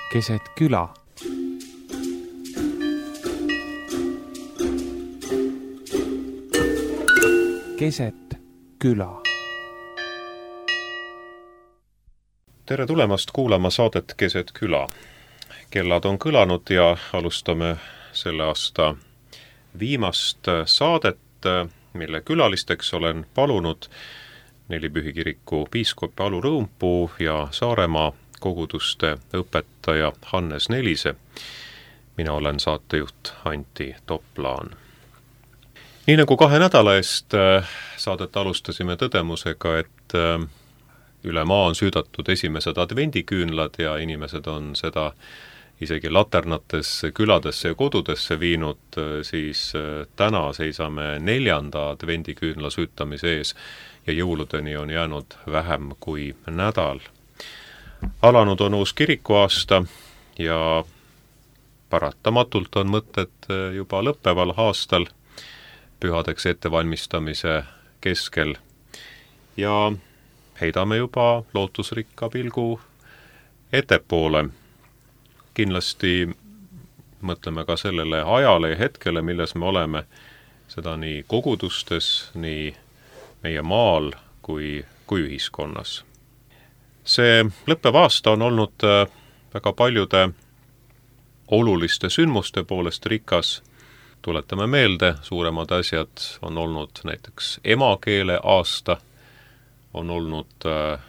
keset küla. Keset küla. Tere tulemast kuulama saadet Keset küla. Kellad on kõlanud ja alustame selle aasta viimast saadet, mille külalisteks olen palunud Nelipühi kiriku piiskop Alu Rõumpuu ja Saaremaa koguduste õpetaja Hannes Nelise. Mina olen saatejuht Antti Toplaan. Nii nagu 2 nädala eest saadet alustasime tõdemusega, et üle maa on süüdatud esimesed advendiküünlad ja inimesed on seda isegi laternates küladesse ja kodudesse viinud, siis täna seisame 4. advendiküünla süütamise ees ja jõuludeni on jäänud vähem kui nädal. Alanud on uus kirikuaasta ja paratamatult on mõtted juba lõppeval aastal pühadeks ettevalmistamise keskel ja heidame juba lootusrikka pilgu ettepoole. Kindlasti mõtleme ka sellele ajale ja hetkele, milles me oleme, seda nii kogudustes, nii meie maal kui ühiskonnas. See lõppev aasta on olnud väga paljude oluliste sündmuste poolest rikas. Tuletame meelde, suuremad asjad on olnud näiteks emakeele aasta, on olnud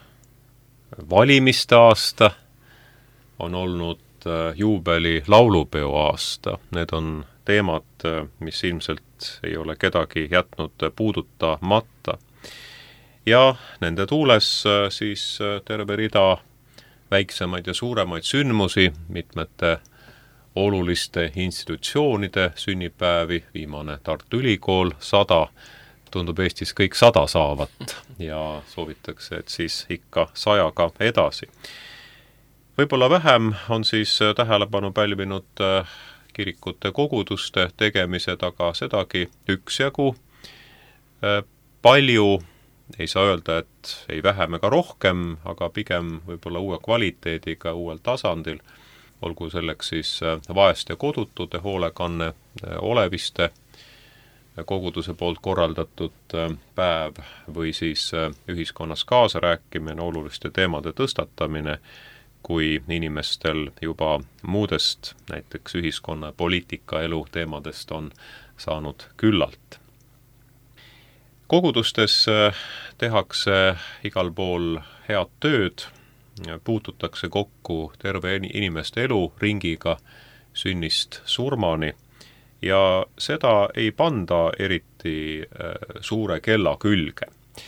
valimiste aasta, on olnud juubeli laulupeo aasta. Need on teemad, mis ilmselt ei ole kedagi jätnud puudutamata. Ja nende tuules siis terve rida väiksemaid ja suuremaid sündmusi, mitmete oluliste institutsioonide sünnipäevi, viimane Tartu Ülikool 100, tundub Eestis kõik 100 saavat ja soovitakse, et siis ikka 100-ga edasi. Võib-olla vähem on siis tähelepanu pälvinud kirikute koguduste tegemised, aga sedagi üksjagu. Palju, ei saa öelda, et ei vähem ega rohkem, aga pigem võib-olla uue kvaliteediga, uuel tasandil, olgu selleks siis vaeste kodutute hoolekanne, oleviste koguduse poolt korraldatud päev või siis ühiskonnas kaasarääkimine, oluliste teemade tõstatamine, kui inimestel juba muudest, näiteks ühiskonna poliitikaelu teemadest on saanud küllalt. Kogudustes tehakse igal pool head tööd, puututakse kokku terve inimeste elu ringiga sünnist surmani ja seda ei panda eriti suure kella külge.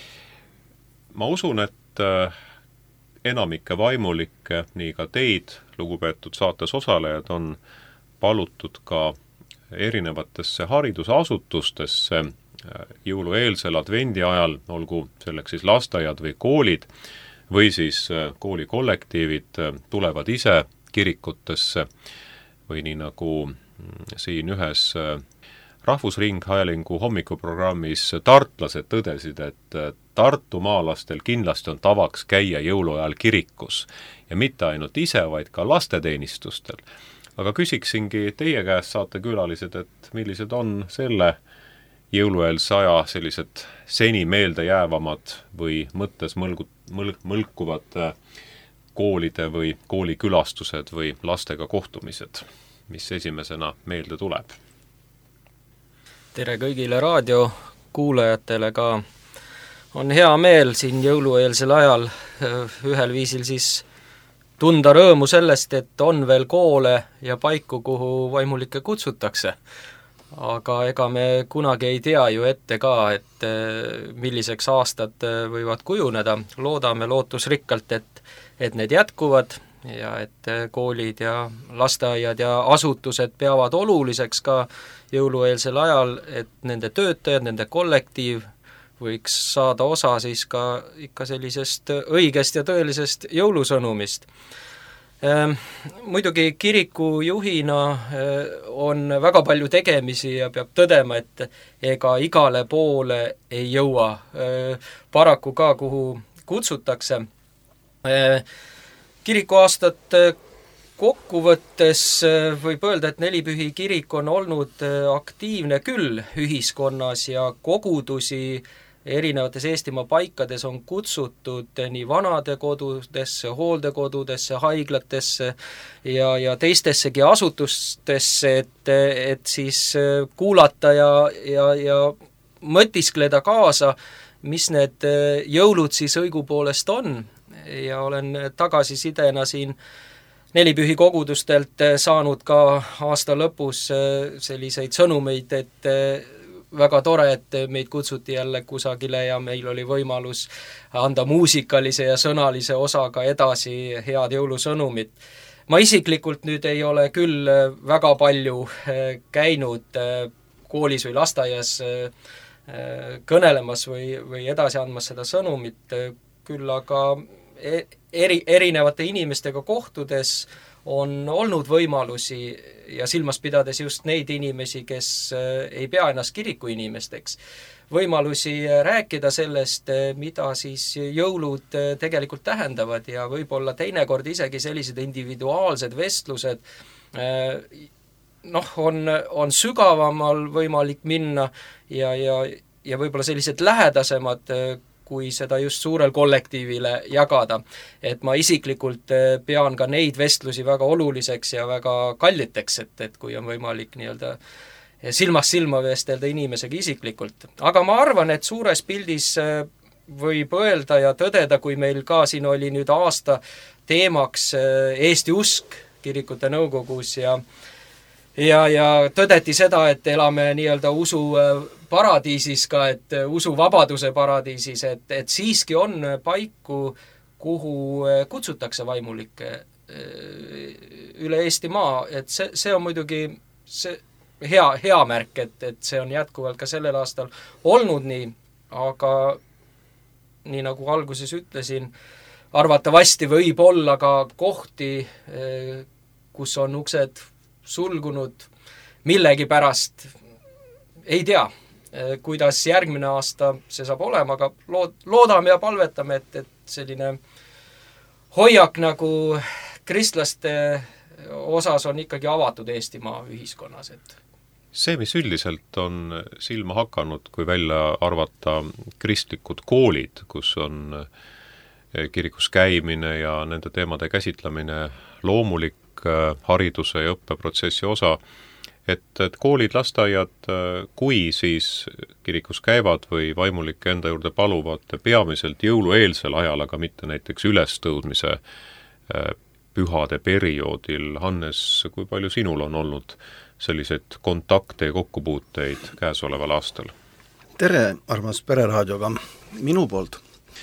Ma usun, et enamike vaimulikke, nii ka teid, lugupeetud saates osalejad, on palutud ka erinevatesse haridusasutustesse jõulueelsel advendi ajal, olgu selleks siis lasteaiad või koolid, või siis koolikollektiivid tulevad ise kirikutesse või nii nagu siin ühes Rahvusringhäälingu hommikuprogrammis tartlased tõdesid, et tartumaalastel kindlasti on tavaks käia jõuluajal kirikus ja mitte ainult ise, vaid ka lasteteenistustel. Aga küsiksingi teie käest, saatekülalised, et millised on selle jõulueelse aja sellised seni meelde jäävamad või mõttes mõlkuvad koolide või koolikülastused või lastega kohtumised, mis esimesena meelde tuleb? Tere kõigile raadiokuulajatele ka. On hea meel siin jõulueelsel ajal ühel viisil siis tunda rõõmu sellest, et on veel koole ja paiku, kuhu vaimulikke kutsutakse. Aga ega me kunagi ei tea ju ette ka, et milliseks aastad võivad kujuneda. Loodame lootusrikkalt, et need jätkuvad ja et koolid ja lasteaiad ja asutused peavad oluliseks ka jõulueelsel ajal, et nende töötajad, nende kollektiiv võiks saada osa siis ka ikka sellisest õigest ja tõelisest jõulusõnumist. Muidugi kiriku juhina on väga palju tegemisi ja peab tõdema, et ega igale poole ei jõua paraku ka, kuhu kutsutakse. Kirikuaastat kokkuvõttes võib öelda, et Nelipühi kirik on olnud aktiivne küll ühiskonnas ja kogudusi erinevates Eestimaa paikades on kutsutud nii vanadekodudesse, hooldekodudesse, haiglatesse ja teistessegi asutustesse, et siis kuulata ja mõtiskleda kaasa, mis need jõulud siis õigupoolest on. Ja olen tagasisidena siin Nelipühi kogudustelt saanud ka aasta lõpus selliseid sõnumeid, et väga tore, et meid kutsuti jälle kusagile ja meil oli võimalus anda muusikalise ja sõnalise osaga edasi head jõulusõnumit. Ma isiklikult nüüd ei ole küll väga palju käinud koolis või lasteaias kõnelemas või edasi andmas seda sõnumit, küll aga erinevate inimestega kohtudes on olnud võimalusi ja silmas pidades just neid inimesi, kes ei pea ennast kiriku inimesteks, võimalusi rääkida sellest, mida siis jõulud tegelikult tähendavad ja võib-olla teinekord isegi sellised individuaalsed vestlused on sügavamal võimalik minna ja võib-olla sellised lähedasemad, kui seda just suurel kollektiivile jagada. Et ma isiklikult pean ka neid vestlusi väga oluliseks ja väga kalliteks, et kui on võimalik nii-öelda silmast silma vestelda inimesega isiklikult. Aga ma arvan, et suures pildis võib öelda ja tõdeda, kui meil ka siin oli nüüd aasta teemaks Eesti usk kirikute nõukogus ja tõdeti seda, et elame nii-öelda usu paradiisis ka, et usuvabaduse paradiisis, et siiski on paiku, kuhu kutsutakse vaimulikke üle Eestimaa, et see on muidugi see hea märk, et see on jätkuvalt ka sellel aastal olnud nii, aga nii nagu alguses ütlesin, arvatavasti võib olla ka kohti, kus on uksed sulgunud millegi pärast, ei tea, kuidas järgmine aasta see saab olema, aga loodame ja palvetame, et selline hoiak nagu kristlaste osas on ikkagi avatud Eestimaa ühiskonnas. See, mis üldiselt on silma hakanud, kui välja arvata kristlikud koolid, kus on kirikus käimine ja nende teemade käsitlemine loomulik hariduse ja õppeprotsessi osa, et koolid, lasteaiad, kui siis kirikus käivad või vaimulikke enda juurde paluvad peamiselt jõulueelsel ajal, aga mitte näiteks ülestõudmise pühade perioodil. Hannes, kui palju sinul on olnud selliseid kontakte ja kokkupuuteid käesoleval aastal? Tere, armas Pereraadioga. Minu poolt.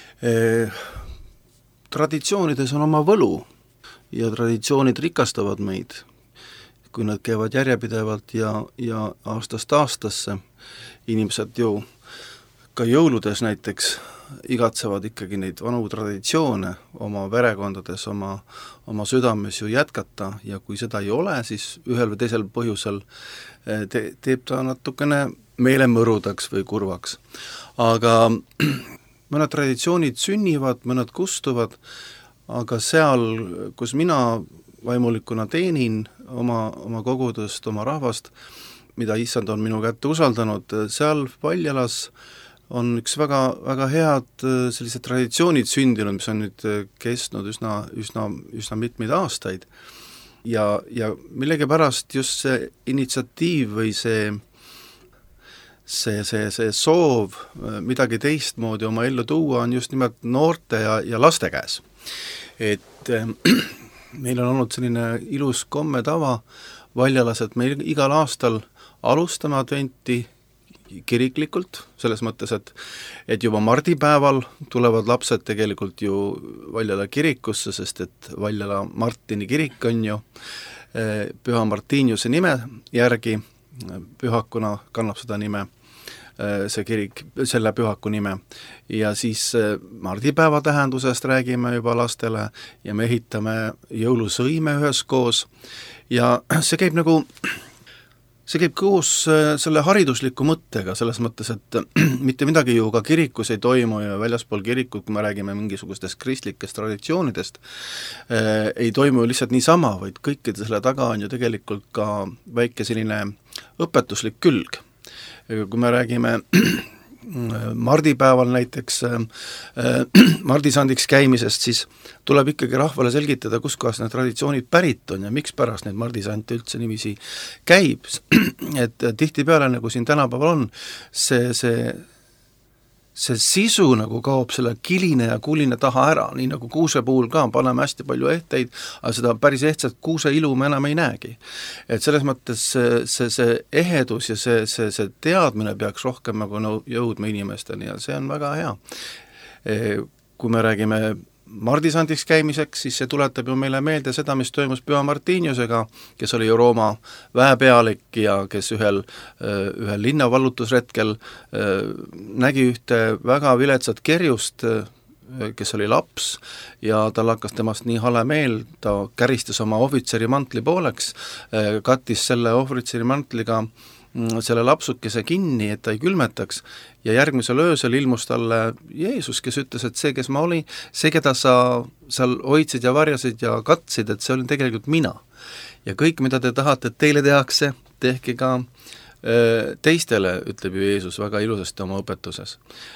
Traditsioonides on oma võlu ja traditsioonid rikastavad meid, kui nad käivad järjepidevalt ja aastast aastasse. Inimesed ju ka jõuludes näiteks igatsevad ikkagi neid vanu traditsioone oma perekondades, oma südames ju jätkata ja kui seda ei ole, siis ühel või teisel põhjusel teeb ta natukene meelemõrudaks või kurvaks. Aga mõned traditsioonid sünnivad, mõned kustuvad, aga seal, kus mina vaimulikuna teenin oma kogudust, oma rahvast, mida issand on minu kätte usaldanud, seal Valjalas on üks väga, väga head sellised traditsioonid sündinud, mis on nüüd kestnud üsna mitmeid aastaid. Ja millegipärast just see initsiatiiv või see soov midagi teistmoodi oma ellu tuua on just nimelt noorte ja laste käes. Et meil on olnud selline ilus komme tava Valjalas, et meil igal aastal alustame adventi kiriklikult, selles mõttes, et juba mardipäeval tulevad lapsed tegelikult ju Valjala kirikusse, sest et Valjala Martini kirik on ju Püha Martiniuse nime järgi, pühakuna kannab seda nime, see kirik, selle pühaku nime. Ja siis mardipäeva tähendusest räägime juba lastele ja me ehitame jõulusõime üheskoos ja see käib nagu see käib koos selle haridusliku mõttega, selles mõttes, et mitte midagi ju ka kirikus ei toimu ja väljaspool kirikut, kui me räägime mingisugustest kristlikest traditsioonidest, ei toimu lihtsalt niisama, vaid kõikide selle taga on ju tegelikult ka väike selline õpetuslik külg. Kui me räägime mardipäeval näiteks mardisandiks käimisest, siis tuleb ikkagi rahvale selgitada, kus kohas need traditsioonid pärit on ja miks pärast neid mardisante üldse niiviisi käib, et tihtipeale, nagu siin tänapäeval on, see sisu nagu kaob selle kiline ja kuline taha ära, nii nagu kuuse puhul ka, paneme hästi palju ehteid, aga seda päris ehtsat kuuse ilu me enam ei näegi. Et selles mõttes see ehedus ja see teadmine peaks rohkem nagu jõudma inimesteni ja see on väga hea. Kui me räägime mardisandiks käimiseks, siis see tuletab ju meile meelde seda, mis toimus Püha Martiniusega, kes oli ju Rooma väepealik ja kes ühel linnavallutusretkel nägi ühte väga viletsat kerjust, kes oli laps ja tal hakkas temast nii hale meel, ta käristas oma ohvitseri mantli pooleks, kattis selle ohvitseri mantliga selle lapsukese kinni, et ta ei külmetaks ja järgmisel öösel ilmus talle Jeesus, kes ütles, et see, kes ma olin, see, keda sa seal hoidsid ja varjasid ja katsid, et see oli tegelikult mina. Ja kõik, mida te tahate, et teile tehakse, tehke ka teistele, ütleb ju Jeesus väga ilusasti oma õpetuses.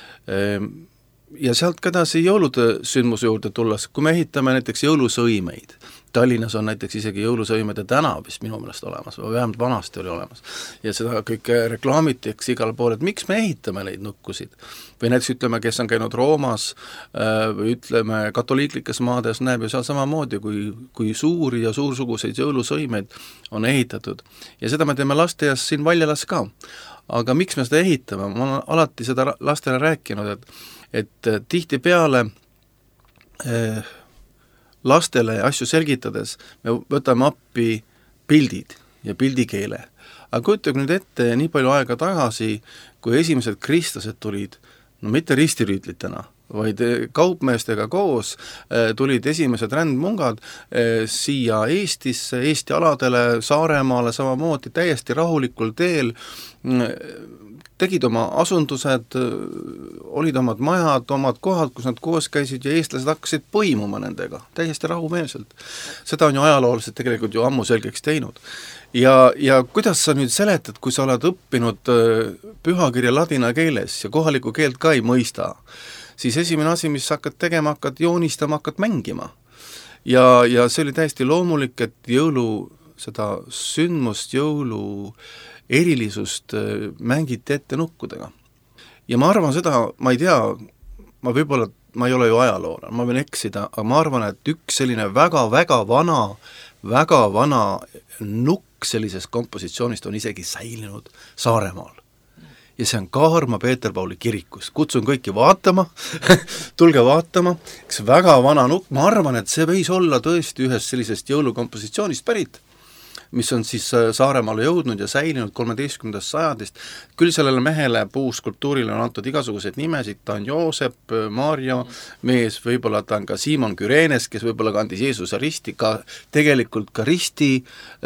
Ja sealt ka edasi jõulude sündmuse juurde tulles, kui me ehitame näiteks jõulusõimeid, Tallinnas on näiteks isegi jõulusõimede tänav vist minu meelest olemas, või vähemalt vanasti oli olemas. Ja seda kõike reklaamiti, eks igal pool, et miks me ehitame neid nukkusid. Või näiteks ütleme, kes on käinud Roomas või ütleme katoliiklikes maades, näeb ju seal samamoodi, kui suuri ja suursuguseid jõulusõimeid on ehitatud. Ja seda me teeme lasteaias siin Valjalas ka. Aga miks me seda ehitame? Ma olen alati seda lastele rääkinud, et tihtipeale lastele asju selgitades me võtame appi pildid ja pildikeele. Aga kujutage nüüd ette nii palju aega tagasi, kui esimesed kristlased tulid, no mitte ristirüütlitena, vaid kaupmeestega koos tulid esimesed rändmungad siia Eestisse, Eesti aladele, Saaremaale samamoodi täiesti rahulikul teel, tegid oma asundused, olid omad majad, omad kohad, kus nad koos käisid ja eestlased hakkasid põimuma nendega, täiesti rahumeelselt. Seda on ju ajaloolased tegelikult ju ammu selgeks teinud. Ja kuidas sa nüüd seletad, kui sa oled õppinud pühakirja ladina keeles ja kohalikku keelt ka ei mõista, siis esimene asi, mis hakkad tegema, hakkad joonistama, hakkad mängima. Ja see oli täiesti loomulik, et seda sündmust, jõulu erilisust mängiti ette nukkudega. Ja ma arvan seda, ma ei tea, ma ei ole ju ajaloolane, ma võin eksida, aga ma arvan, et üks selline väga vana nukk sellisest kompositsioonist on isegi säilinud Saaremaal. Ja see on Kaarma Peeter-Pauli kirikus. Kutsun kõiki vaatama, tulge vaatama, üks väga vana nukk, ma arvan, et see võis olla tõesti ühest sellisest jõulukompositsioonist pärit, mis on siis Saaremaale jõudnud ja säilinud 13. sajandist. Küll sellele mehele puuskulptuurile on antud igasuguseid nimesid, ta on Joosep, Maarja mees, võib-olla ta on ka Simon Kürenes, kes võib-olla kandis Jeesuse risti, tegelikult ka risti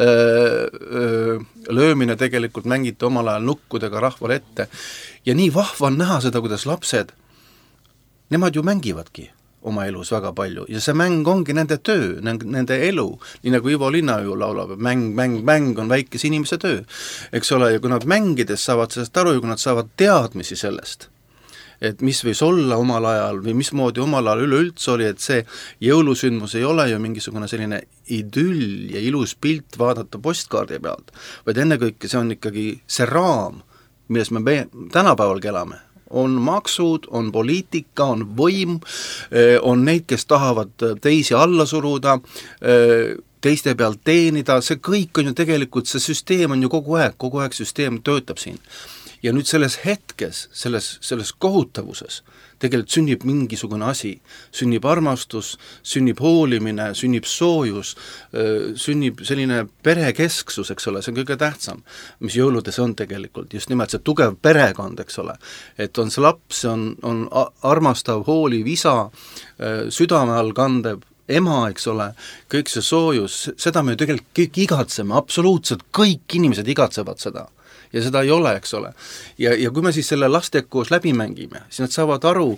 löömine tegelikult mängiti omal ajal nukkudega rahvale ette. Ja nii vahva on näha seda, kuidas lapsed, nemad ju mängivadki oma elus väga palju ja see mäng ongi nende töö, nende elu, nii nagu Ivo Linna ju laulab, mäng on väikese inimese töö, eks ole, ja kui nad mängides saavad sellest aru ja kui nad saavad teadmisi sellest, et mis võis olla omal ajal või mismoodi omal ajal üleüldse oli, et see jõulusündmus ei ole ju mingisugune selline idüll ja ilus pilt vaadata postkaardi pealt, vaid ennekõike see on ikkagi see raam, milles me tänapäevalgi elame. On maksud, on poliitika, on võim, on neid, kes tahavad teisi alla suruda, teiste pealt teenida, see kõik on ju tegelikult, see süsteem on ju kogu aeg süsteem töötab siin. Ja nüüd selles hetkes, selles kohutavuses tegelikult sünnib mingisugune asi, sünnib armastus, sünnib hoolimine, sünnib soojus, sünnib selline perekesksus, eks ole, see on kõige tähtsam, mis jõuludes on tegelikult, just nimelt see tugev perekond, eks ole, et on see laps, on armastav, hooliv isa, südame all kandev ema, eks ole, kõik see soojus, seda me ju tegelikult kõik igatseme, absoluutselt kõik inimesed igatsevad seda. Ja seda ei ole, eks ole. Ja kui me siis selle lastega koos läbi mängime, siis nad saavad aru,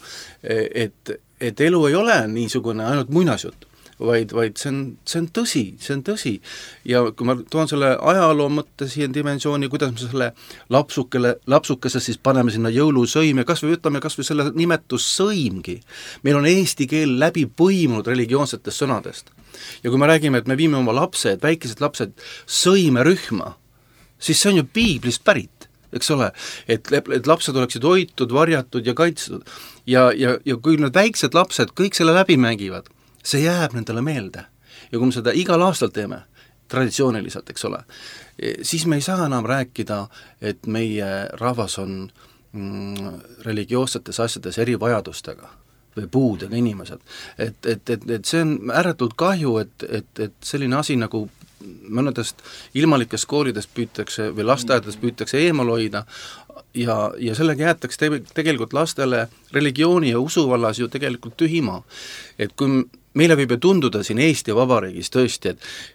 et elu ei ole niisugune ainult muinasjutt, vaid see on tõsi. Ja kui ma toon selle ajaloo mõtte siia dimensiooni, kuidas me selle lapsukese siis paneme sinna jõulusõim ja kas või selle nimetus sõimgi. Meil on eesti keel läbi põimunud religioonsetest sõnadest. Ja kui me räägime, et me viime oma lapsed, väikesed lapsed sõimerühma, siis see on ju piiblist pärit, eks ole, et lapsed oleksid hoitud, varjatud ja kaitstud. Ja kui need väiksed lapsed kõik selle läbi mängivad, see jääb nendele meelde. Ja kui me seda igal aastal teeme, traditsiooniliselt, eks ole, siis me ei saa enam rääkida, et meie rahvas on religioossetes asjades erivajadustega või puudega inimesed. Et see on ääretult kahju, et selline asi nagu mõnedest ilmalikest koolidest püütakse või lasteaedades püütakse eemal hoida ja sellega jäetakse tegelikult lastele religiooni ja usu vallas ju tegelikult tühima. Et kui meile võib ju tunduda siin Eesti Vabariigis tõesti,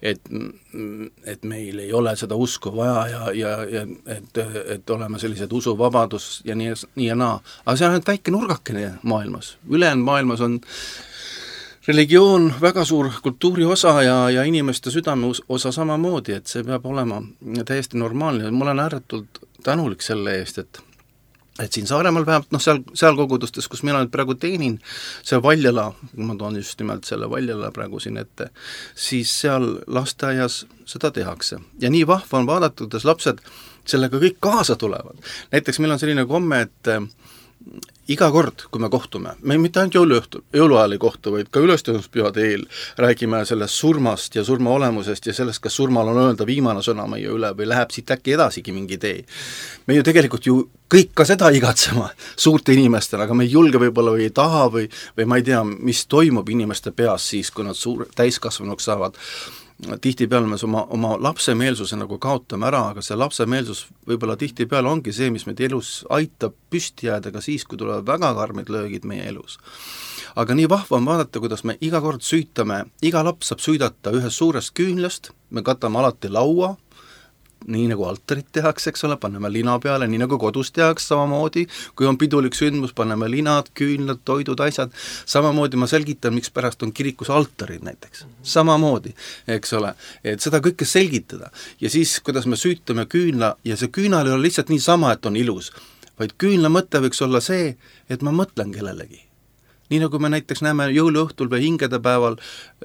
et meil ei ole seda usku vaja ja et oleme sellised usuvabadus ja nii ja naa. Aga see on ainult väike nurgakene maailmas. Ülejäänud maailmas on religioon väga suur kultuuri osa ja inimeste südame osa samamoodi, et see peab olema täiesti normaalne. Ma olen ääretult tänulik selle eest, et siin Saaremaal vähemalt, seal kogudustes, kus mina nüüd praegu teenin, see Valjala, ma toon just nimelt selle Valjala praegu siin ette, siis seal lasteaias seda tehakse. Ja nii vahva on vaadata, kuidas lapsed sellega kõik kaasa tulevad. Näiteks meil on selline komme, et iga kord, kui me kohtume, me mitte ainult jõuluajal ei kohtu, vaid ka ülestõusmispühade eel räägime sellest surmast ja surma olemusest ja sellest, kas surmal on öelda viimane sõna meie üle või läheb siit äkki edasigi mingi tee. Me ju tegelikult ju kõik ka seda igatsema suurte inimestena, aga me ei julge võib-olla või ei taha või ma ei tea, mis toimub inimeste peas siis, kui nad täiskasvanuks saavad. Tihtipeale me oma lapsemeelsuse nagu kaotame ära, aga see lapsemeelsus võib-olla tihtipeale ongi see, mis meid elus aitab püsti jääda ka siis, kui tulevad väga karmid löögid meie elus. Aga nii vahva on vaadata, kuidas me iga kord süütame, iga laps saab süüdata ühest suurest küünlast, me katame alati laua, nii nagu altarit tehakse, eks ole, paneme lina peale, nii nagu kodus tehakse samamoodi, kui on pidulik sündmus, paneme linad, küünlad, toidud, asjad, samamoodi ma selgitan, miks pärast on kirikus altarid näiteks, samamoodi, eks ole, et seda kõike selgitada ja siis, kuidas me süütame küünla ja see küünal ei ole lihtsalt niisama, et on ilus, vaid küünla mõte võiks olla see, et ma mõtlen kellelegi. Nii nagu me näiteks näeme jõuluõhtul või hingedepäeval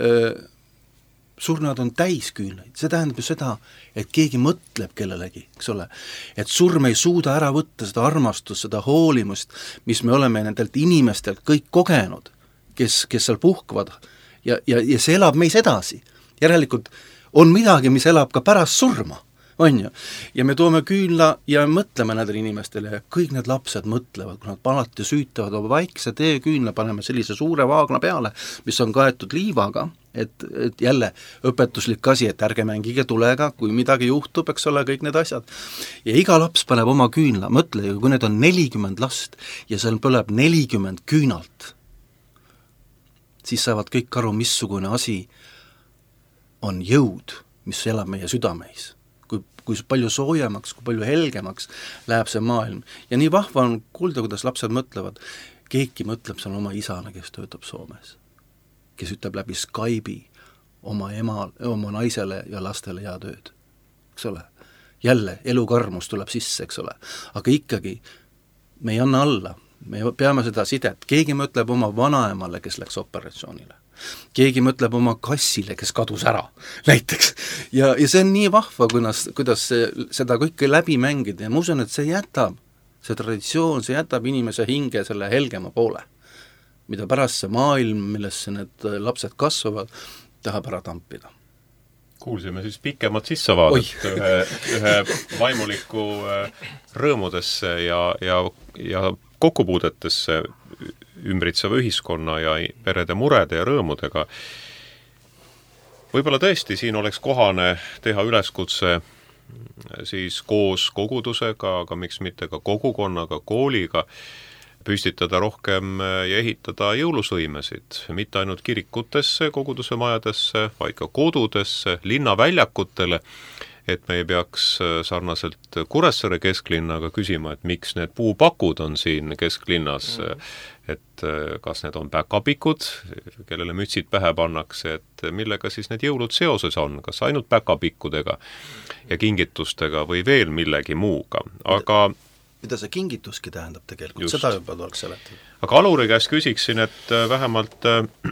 surnad on täis küünlaid, see tähendab ju seda, et keegi mõtleb kellelegi, eks ole, et surm ei suuda ära võtta seda armastust, seda hoolimust, mis me oleme nendelt inimestelt kõik kogenud, kes seal puhkavad ja see elab meis edasi. Järelikult on midagi, mis elab ka pärast surma, on ju. Ja me toome küünla ja mõtleme nendele inimestele ja kõik need lapsed mõtlevad, kui nad alati süütavad oma väikse teeküünla, paneme sellise suure vaagna peale, mis on kaetud liivaga, et jälle õpetuslik asi, et ärge mängige tulega, kui midagi juhtub, eks ole, kõik need asjad. Ja iga laps paneb oma küünla, mõtle, kui need on 40 last ja seal põleb 40 küünalt, siis saavad kõik aru, missugune asi on jõud, mis elab meie südameis. Kui palju soojemaks, kui palju helgemaks läheb see maailm. Ja nii vahva on kuulda, kuidas lapsed mõtlevad. Keegi mõtleb seal oma isana, kes töötab Soomes, kes ütleb läbi Skype'i oma naisele ja lastele head ööd. Eks ole? Jälle, elukarmus tuleb sisse, eks ole. Aga ikkagi me ei anna alla. Me peame seda sidet. Keegi mõtleb oma vanaemale, kes läks operatsioonile. Keegi mõtleb oma kassile, kes kadus ära, näiteks. Ja see on nii vahva, kuidas seda kõike läbi mängida ja ma usun, et see jätab, see traditsioon, see jätab inimese hinge selle helgema poole, mida pärast see maailm, millesse need lapsed kasvavad, tahab ära tampida. Kuulsime siis pikemat sissevaadet ühe vaimuliku rõõmudesse ja kokkupuudetesse ümbritseva ühiskonna ja perede murede ja rõõmudega. Võib-olla tõesti siin oleks kohane teha üleskutse siis koos kogudusega, aga miks mitte ka kogukonnaga, kooliga, püstitada rohkem ja ehitada jõulusõimesid, mitte ainult kirikutesse, koguduse majadesse, vaid ka kodudesse, linnaväljakutele, et me ei peaks sarnaselt Kuressaare kesklinnaga küsima, et miks need puupakud on siin kesklinnas, et kas need on päkapikud, kellele mütsid pähe pannakse, et millega siis need jõulud seoses on, kas ainult päkapikkudega ja kingitustega või veel millegi muuga, aga mida see kingituski tähendab tegelikult, just. seda juba tuleks seletada. Aga Aluri käest küsiksin, et vähemalt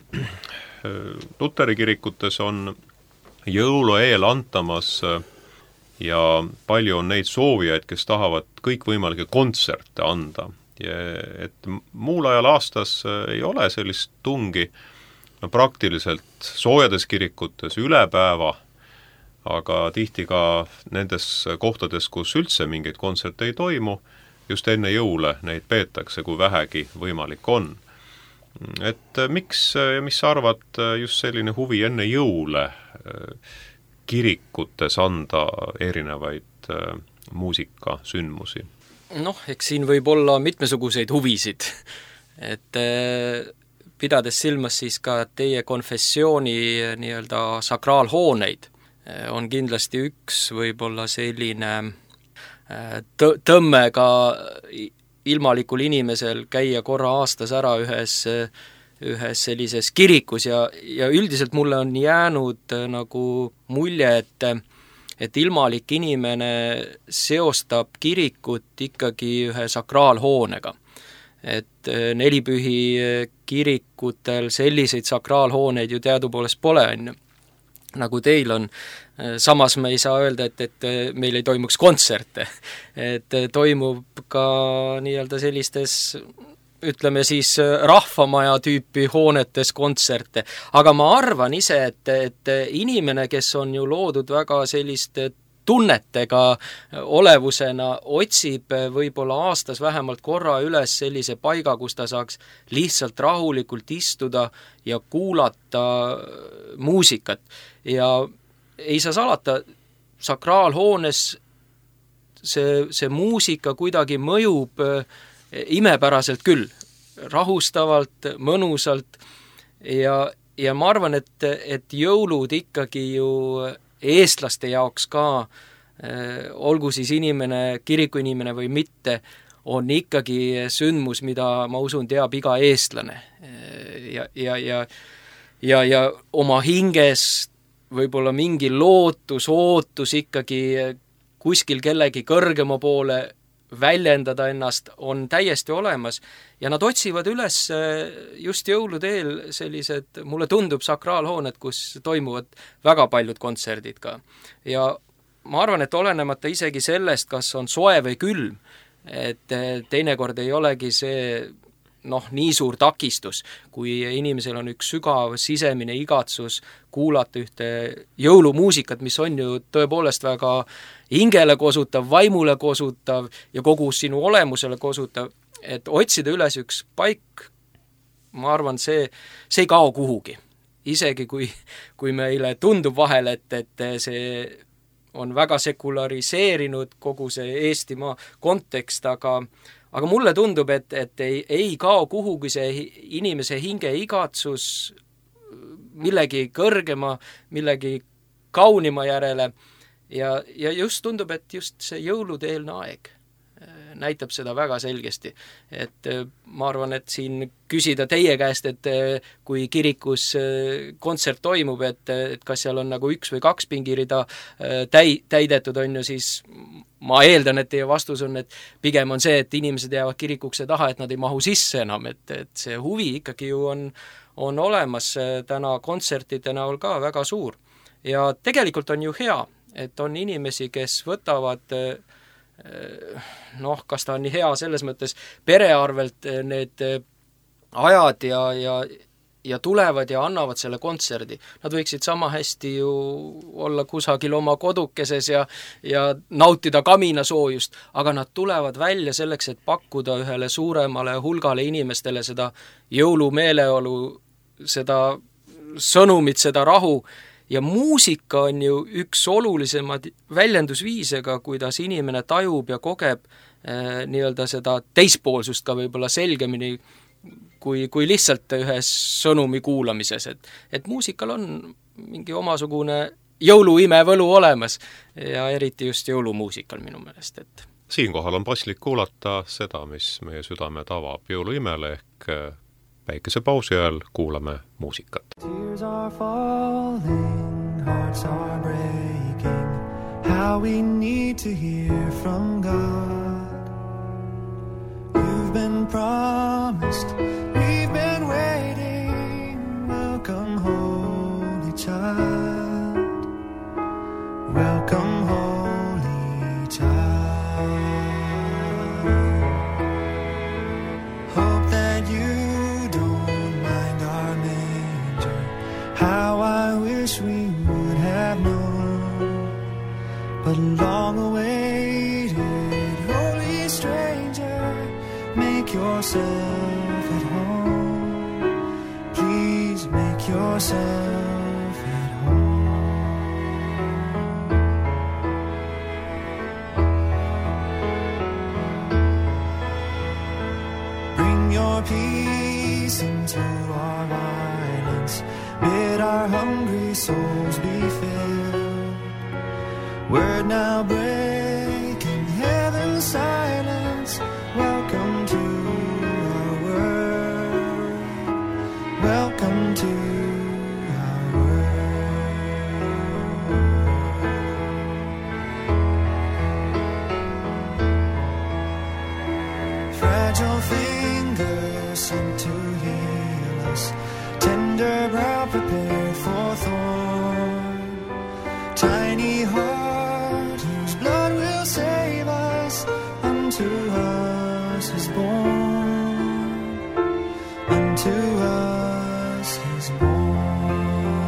Luteri kirikutes on jõulu eel antamas ja palju on neid soovijaid, kes tahavad kõikvõimalikke kontserte anda. Et muul ajal aastas ei ole sellist tungi praktiliselt soojades kirikutes üle päeva, aga tihti ka nendes kohtades, kus üldse mingeid kontserte ei toimu, just enne jõule neid peetakse, kui vähegi võimalik on. Et miks ja mis sa arvad just selline huvi enne jõule kirikutes anda erinevaid muusikasündmusi? Eks siin võib olla mitmesuguseid huvisid, et pidades silmas siis ka teie konfessiooni nii-öelda sakraalhooneid, on kindlasti üks võib-olla selline tõmme ka ilmalikul inimesel käia korra aastas ära ühes sellises kirikus ja üldiselt mulle on jäänud nagu mulje, et ilmalik inimene seostab kirikut ikkagi ühe sakraalhoonega. Et nelipühi kirikutel selliseid sakraalhooneid ju teadupoolest pole, nagu teil on. Samas me ei saa öelda, et meil ei toimuks kontserte. Et toimub ka nii-öelda sellistes, ütleme siis rahvamaja tüüpi hoonetes kontserte. Aga ma arvan ise, et inimene, kes on ju loodud väga selliste tunnetega olevusena, otsib võib-olla aastas vähemalt korra üles sellise paiga, kus ta saaks lihtsalt rahulikult istuda ja kuulata muusikat. Ja ei saa salata, sakraalhoones see muusika kuidagi mõjub imepäraselt küll, rahustavalt, mõnusalt ja ma arvan, et jõulud ikkagi ju eestlaste jaoks ka, olgu siis inimene, kirikuinimene või mitte, on ikkagi sündmus, mida ma usun teab iga eestlane ja oma hinges võib-olla mingi lootus, ootus ikkagi kuskil kellegi kõrgema poole väljendada ennast on täiesti olemas ja nad otsivad üles just jõulude eel sellised, mulle tundub, sakraalhooned, kus toimuvad väga paljud kontserdid ka. Ja ma arvan, et olenemata isegi sellest, kas on soe või külm, et teinekord ei olegi see nii suur takistus, kui inimesel on üks sügav sisemine igatsus kuulata ühte jõulumuusikat, mis on ju tõepoolest väga hingele kosutav, vaimule kosutav ja kogu sinu olemusele kosutav, et otsida üles üks paik, ma arvan, see ei kao kuhugi. Isegi kui meile tundub vahel, et see on väga sekulariseerinud kogu see Eestimaa kontekst, aga mulle tundub, et ei kao kuhugi see inimese hinge igatsus millegi kõrgema, millegi kaunima järele ja just tundub, et just see jõulude-eelne aeg näitab seda väga selgesti. Et ma arvan, et siin küsida teie käest, et kui kirikus kontsert toimub, et kas seal on nagu 1 või 2 pingirida täidetud on ju, siis ma eeldan, et teie vastus on, et pigem on see, et inimesed jäävad kirikukse taha, et nad ei mahu sisse enam, et see huvi ikkagi ju on olemas täna kontsertide näol ka väga suur. Ja tegelikult on ju hea, et on inimesi, kes võtavad kas ta on nii hea selles mõttes perearvelt need ajad ja tulevad ja annavad selle kontserdi. Nad võiksid sama hästi ju olla kusagil oma kodukeses ja nautida kaminasoojust, aga nad tulevad välja selleks, et pakkuda ühele suuremale hulgale inimestele seda jõulumeeleolu, seda sõnumit, seda rahu. Ja muusika on ju üks olulisemad väljendusviisega, kuidas inimene tajub ja kogeb nii-öelda seda teispoolsust ka võib-olla selgemini kui lihtsalt ühes sõnumi kuulamises, et muusikal on mingi omasugune jõuluimevõlu olemas ja eriti just jõulumuusikal minu meelest, et siinkohal on paslik kuulata seda, mis meie südame tavab jõuluimele ehk väikese pausi ajal kuulame muusikat. Tears are falling, hearts are breaking, how we need to hear from God. You've been promised, we've been waiting, welcome holy child, welcome holy child. Hope that you don't mind our manger, how I wish we would have known, but long awaited holy stranger, make yourself at home, please make yourself at home. Bring your peace into our violence, bid our hungry souls be filled. Word now breaking heaven's silence, welcome to our world, welcome to our world. Fragile fingers sent to heal us, tender brow prepared for thorn, tiny heart whose blood will save us, unto us is born, unto us is born.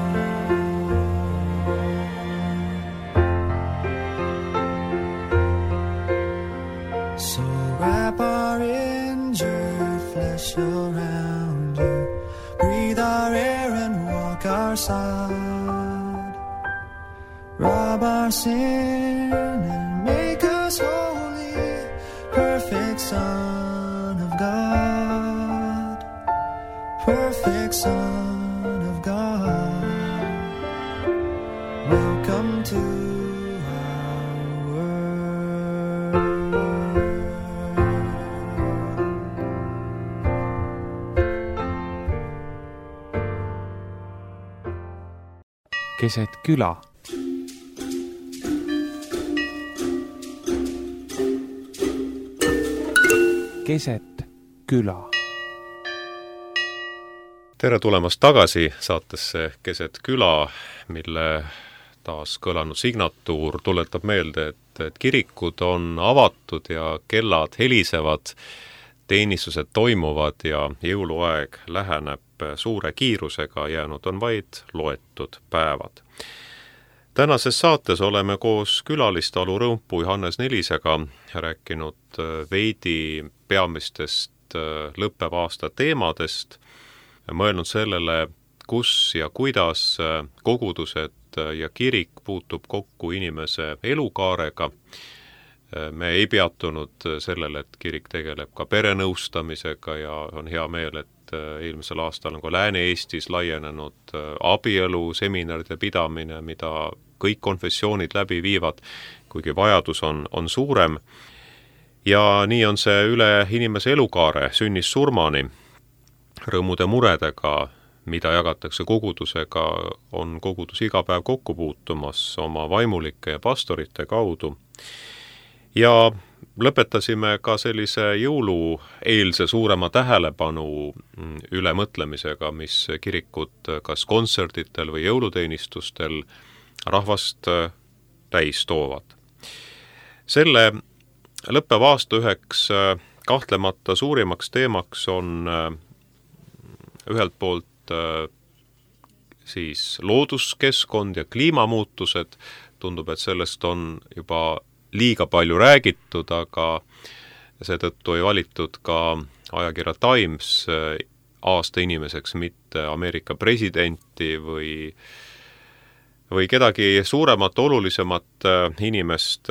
So wrap our injured flesh around you, breathe our air and walk our side, rob our sin and make us holy, perfect Son of God, perfect Son of God, welcome to our world. Keset küla. Keset küla. Tere tulemast tagasi saatesse Keset küla, mille taas kõlanud signatuur tuletab meelde, et kirikud on avatud ja kellad helisevad, teenistused toimuvad ja jõuluaeg läheneb suure kiirusega, jäänud on vaid loetud päevad. Tänases saates oleme koos külalistalu Rõmpuu Johannes Nelisega rääkinud veidi peamistest lõppeva aasta teemadest, mõelnud sellele, kus ja kuidas kogudused ja kirik puutub kokku inimese elukaarega. Me ei peatunud sellele, et kirik tegeleb ka perenõustamisega ja on hea meel, et eelmisel aastal on ka Lääne-Eestis laienenud abielu seminaride pidamine, mida kõik konfessioonid läbi viivad, kuigi vajadus on suurem. Ja nii on see üle inimese elukaare sünnist surmani. Rõõmude muredega, mida jagatakse kogudusega, on kogudus iga päev kokku puutumas oma vaimulike ja pastorite kaudu. Ja lõpetasime ka sellise jõulueelse suurema tähelepanu ülemõtlemisega, mis kirikud kas kontserditel või jõuluteenistustel rahvast täis toovad. Selle lõppeva aasta üheks kahtlemata suurimaks teemaks on ühelt poolt siis looduskeskkond ja kliimamuutused. Tundub, et sellest on juba liiga palju räägitud, aga seetõttu ei valitud ka ajakirja Times aasta inimeseks mitte Ameerika presidenti või kedagi suuremat, olulisemat inimest,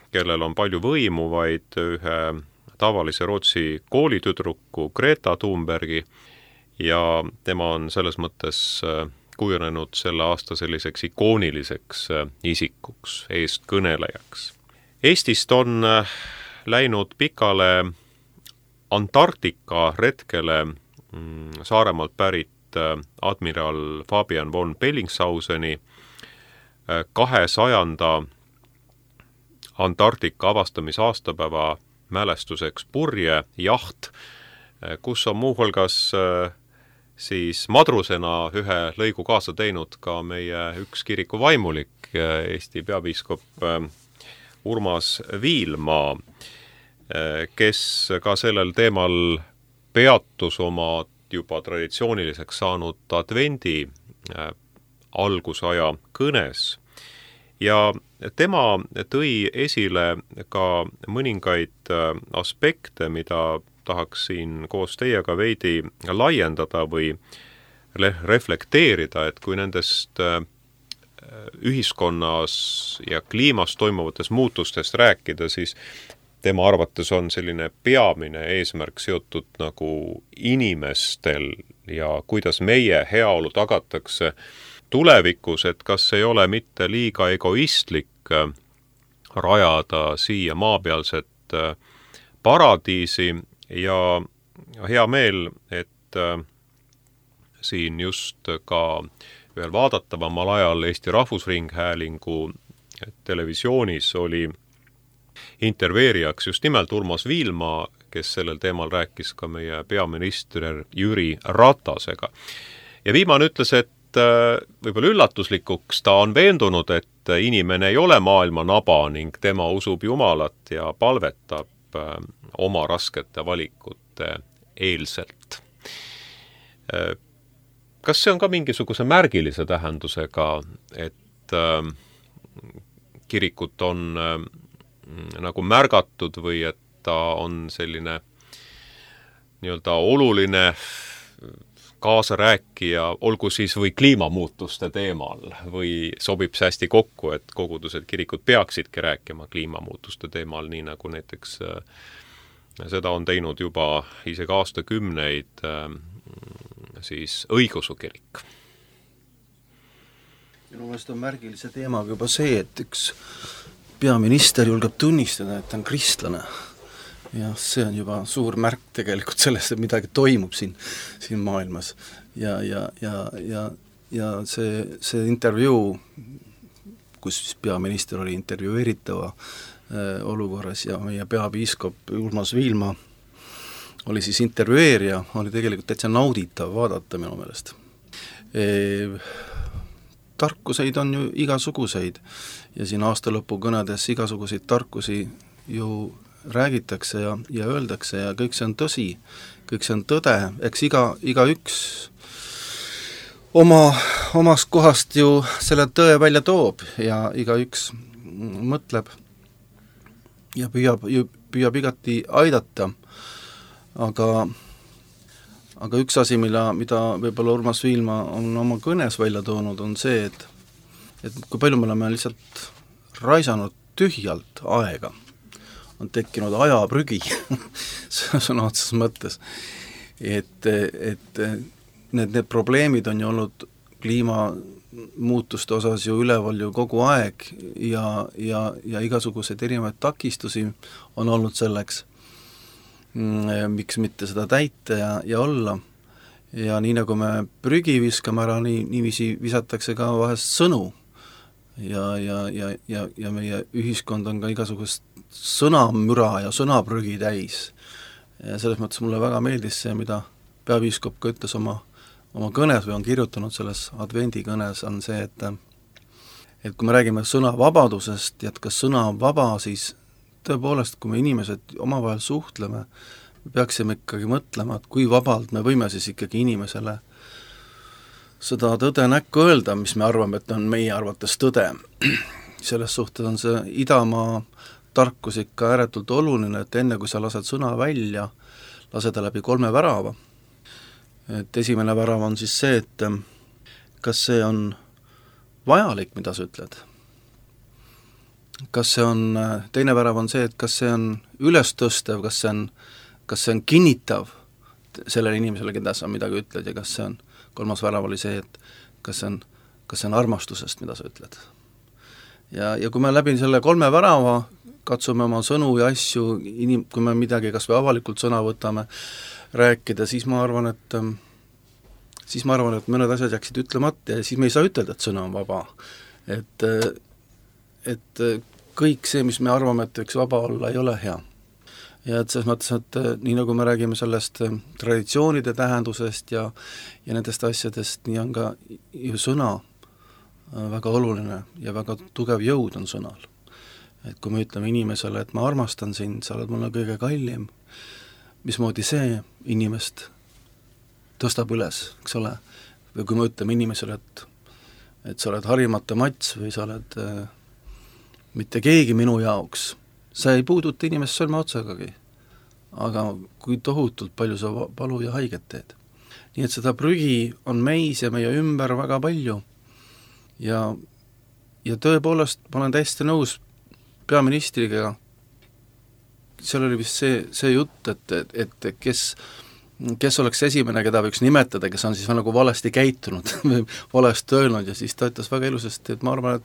kellel on palju võimu, vaid ühe tavalise Rootsi koolitüdruku Greta Thunbergi ja tema on selles mõttes kujunenud selle aasta selliseks ikooniliseks isikuks, eestkõnelejaks. Eestist on läinud pikale Antarktika retkele Saaremaalt pärit admiral Fabian von Bellingsauseni 200. Antarktika avastamise aastapäeva mälestuseks purjejaht, kus on muuhulgas siis madrusena ühe lõigu kaasa teinud ka meie üks kiriku vaimulik, Eesti peapiiskop Urmas Viilma, kes ka sellel teemal peatus oma juba traditsiooniliseks saanud advendi algusaja kõnes. Ja tema tõi esile ka mõningaid aspekte, mida tahaks siin koos teiega veidi laiendada või reflekteerida, et kui nendest ühiskonnas ja kliimas toimuvatest muutustest rääkida, siis tema arvates on selline peamine eesmärk seotud nagu inimestel ja kuidas meie heaolu tagatakse tulevikus, et kas ei ole mitte liiga egoistlik rajada siia maapealset paradiisi ja hea meel, et siin just ka ühel vaadatavamal ajal Eesti Rahvusringhäälingu televisioonis oli intervjueerijaks just nimelt Urmas Viilma, kes sellel teemal rääkis ka meie peaminister Jüri Ratasega. Ja Viimane ütles, et võib-olla üllatuslikuks ta on veendunud, et inimene ei ole maailma naba ning tema usub Jumalat ja palvetab oma raskete valikute eelselt. Kas see on ka mingisuguse märgilise tähendusega, et kirikut on nagu märgatud või et ta on selline nii-öelda oluline kaasarääkija, olgu siis või kliimamuutuste teemal või sobib see hästi kokku, et kogudused, kirikud peaksidki rääkima kliimamuutuste teemal, nii nagu näiteks seda on teinud juba isegi aastakümneid siis õigeusu kirik. Minu meelest on märgilise teemaga juba see, et üks peaminister julgeb tunnistada, et ta on kristlane. Ja see on juba suur märk tegelikult sellest, et midagi toimub siin maailmas. Ja see intervjuu, kus peaminister oli intervjueeritava olukorras ja meie peapiiskop Urmas Viilma oli siis intervjueerija, oli tegelikult täitsa nauditav vaadata minu meelest. Tarkuseid on ju igasuguseid ja siin aastalõpu kõnedes igasuguseid tarkusi ju räägitakse ja öeldakse ja kõik see on tõsi, kõik see on tõde, eks igaüks omast kohast ju selle tõe välja toob ja igaüks mõtleb ja püüab igati aidata, aga üks asi, mida võib-olla Urmas Viilma on oma kõnes välja toonud, on see, et kui palju me oleme lihtsalt raisanud tühjalt aega, on tekkinud ajaprügi sõna otseses mõttes, et need probleemid on ju olnud kliimamuutuste osas ju üleval ju kogu aeg ja igasuguseid erinevaid takistusi on olnud selleks, miks mitte seda täita ja olla. Ja nii nagu me prügi viskame ära, niiviisi visatakse ka vahest sõnu ja meie ühiskond on ka igasugust sõnamüra ja sõnaprügi täis. Ja selles mõttes mulle väga meeldis see, mida peapiiskop ka ütles oma kõnes või on kirjutanud selles advendikõnes, on see, et kui me räägime sõnavabadusest ja et kas sõna on vaba, siis tõepoolest, kui me inimesed omavahel suhtleme, me peaksime ikkagi mõtlema, et kui vabalt me võime siis ikkagi inimesele seda tõde näkku öelda, mis me arvame, et on meie arvates tõde. Selles suhtes on see idamaa tarkus ikka ääretult oluline, et enne kui sa lased sõna välja, lase ta läbi 3 värava. Et esimene värav on siis see, et kas see on vajalik, mida sa ütled. kas see on, teine värav on see, et kas see on ülestõstev, kas see on kinnitav sellele inimesele, keda sa midagi ütled, ja kas see on, kolmas värav oli see, et kas see on armastusest, mida sa ütled. Ja kui me läbi selle 3 värava katsume oma sõnu ja asju, kui me midagi kas või avalikult sõna võtame, rääkida, siis ma arvan, et mõned asjad jääksid ütlemata ja siis me ei saa ütelda, et sõna on vaba. Et kõik see, mis me arvame, et võiks vaba olla, ei ole hea. Ja et selles mõttes, et nii nagu me räägime sellest traditsioonide tähendusest ja nendest asjadest, nii on ka ju sõna väga oluline ja väga tugev jõud on sõnal. Et kui me ütleme inimesele, et ma armastan sind, sa oled mulle kõige kallim, mismoodi see inimest tõstab üles, eks ole, või kui me ütleme inimesele, et sa oled harimata mats või sa oled mitte keegi minu jaoks, sa ei puuduta inimest sõlme otsagagi, aga kui tohutult palju sa valu ja haiget teed. Nii et seda prügi on meis ja meie ümber väga palju ja tõepoolest ma olen täiesti nõus peaministriga, seal oli vist see jutt, et kes oleks esimene, keda võiks nimetada, kes on siis nagu valesti käitunud või valesti öelnud ja siis ta ütles väga ilusasti, et ma arvan,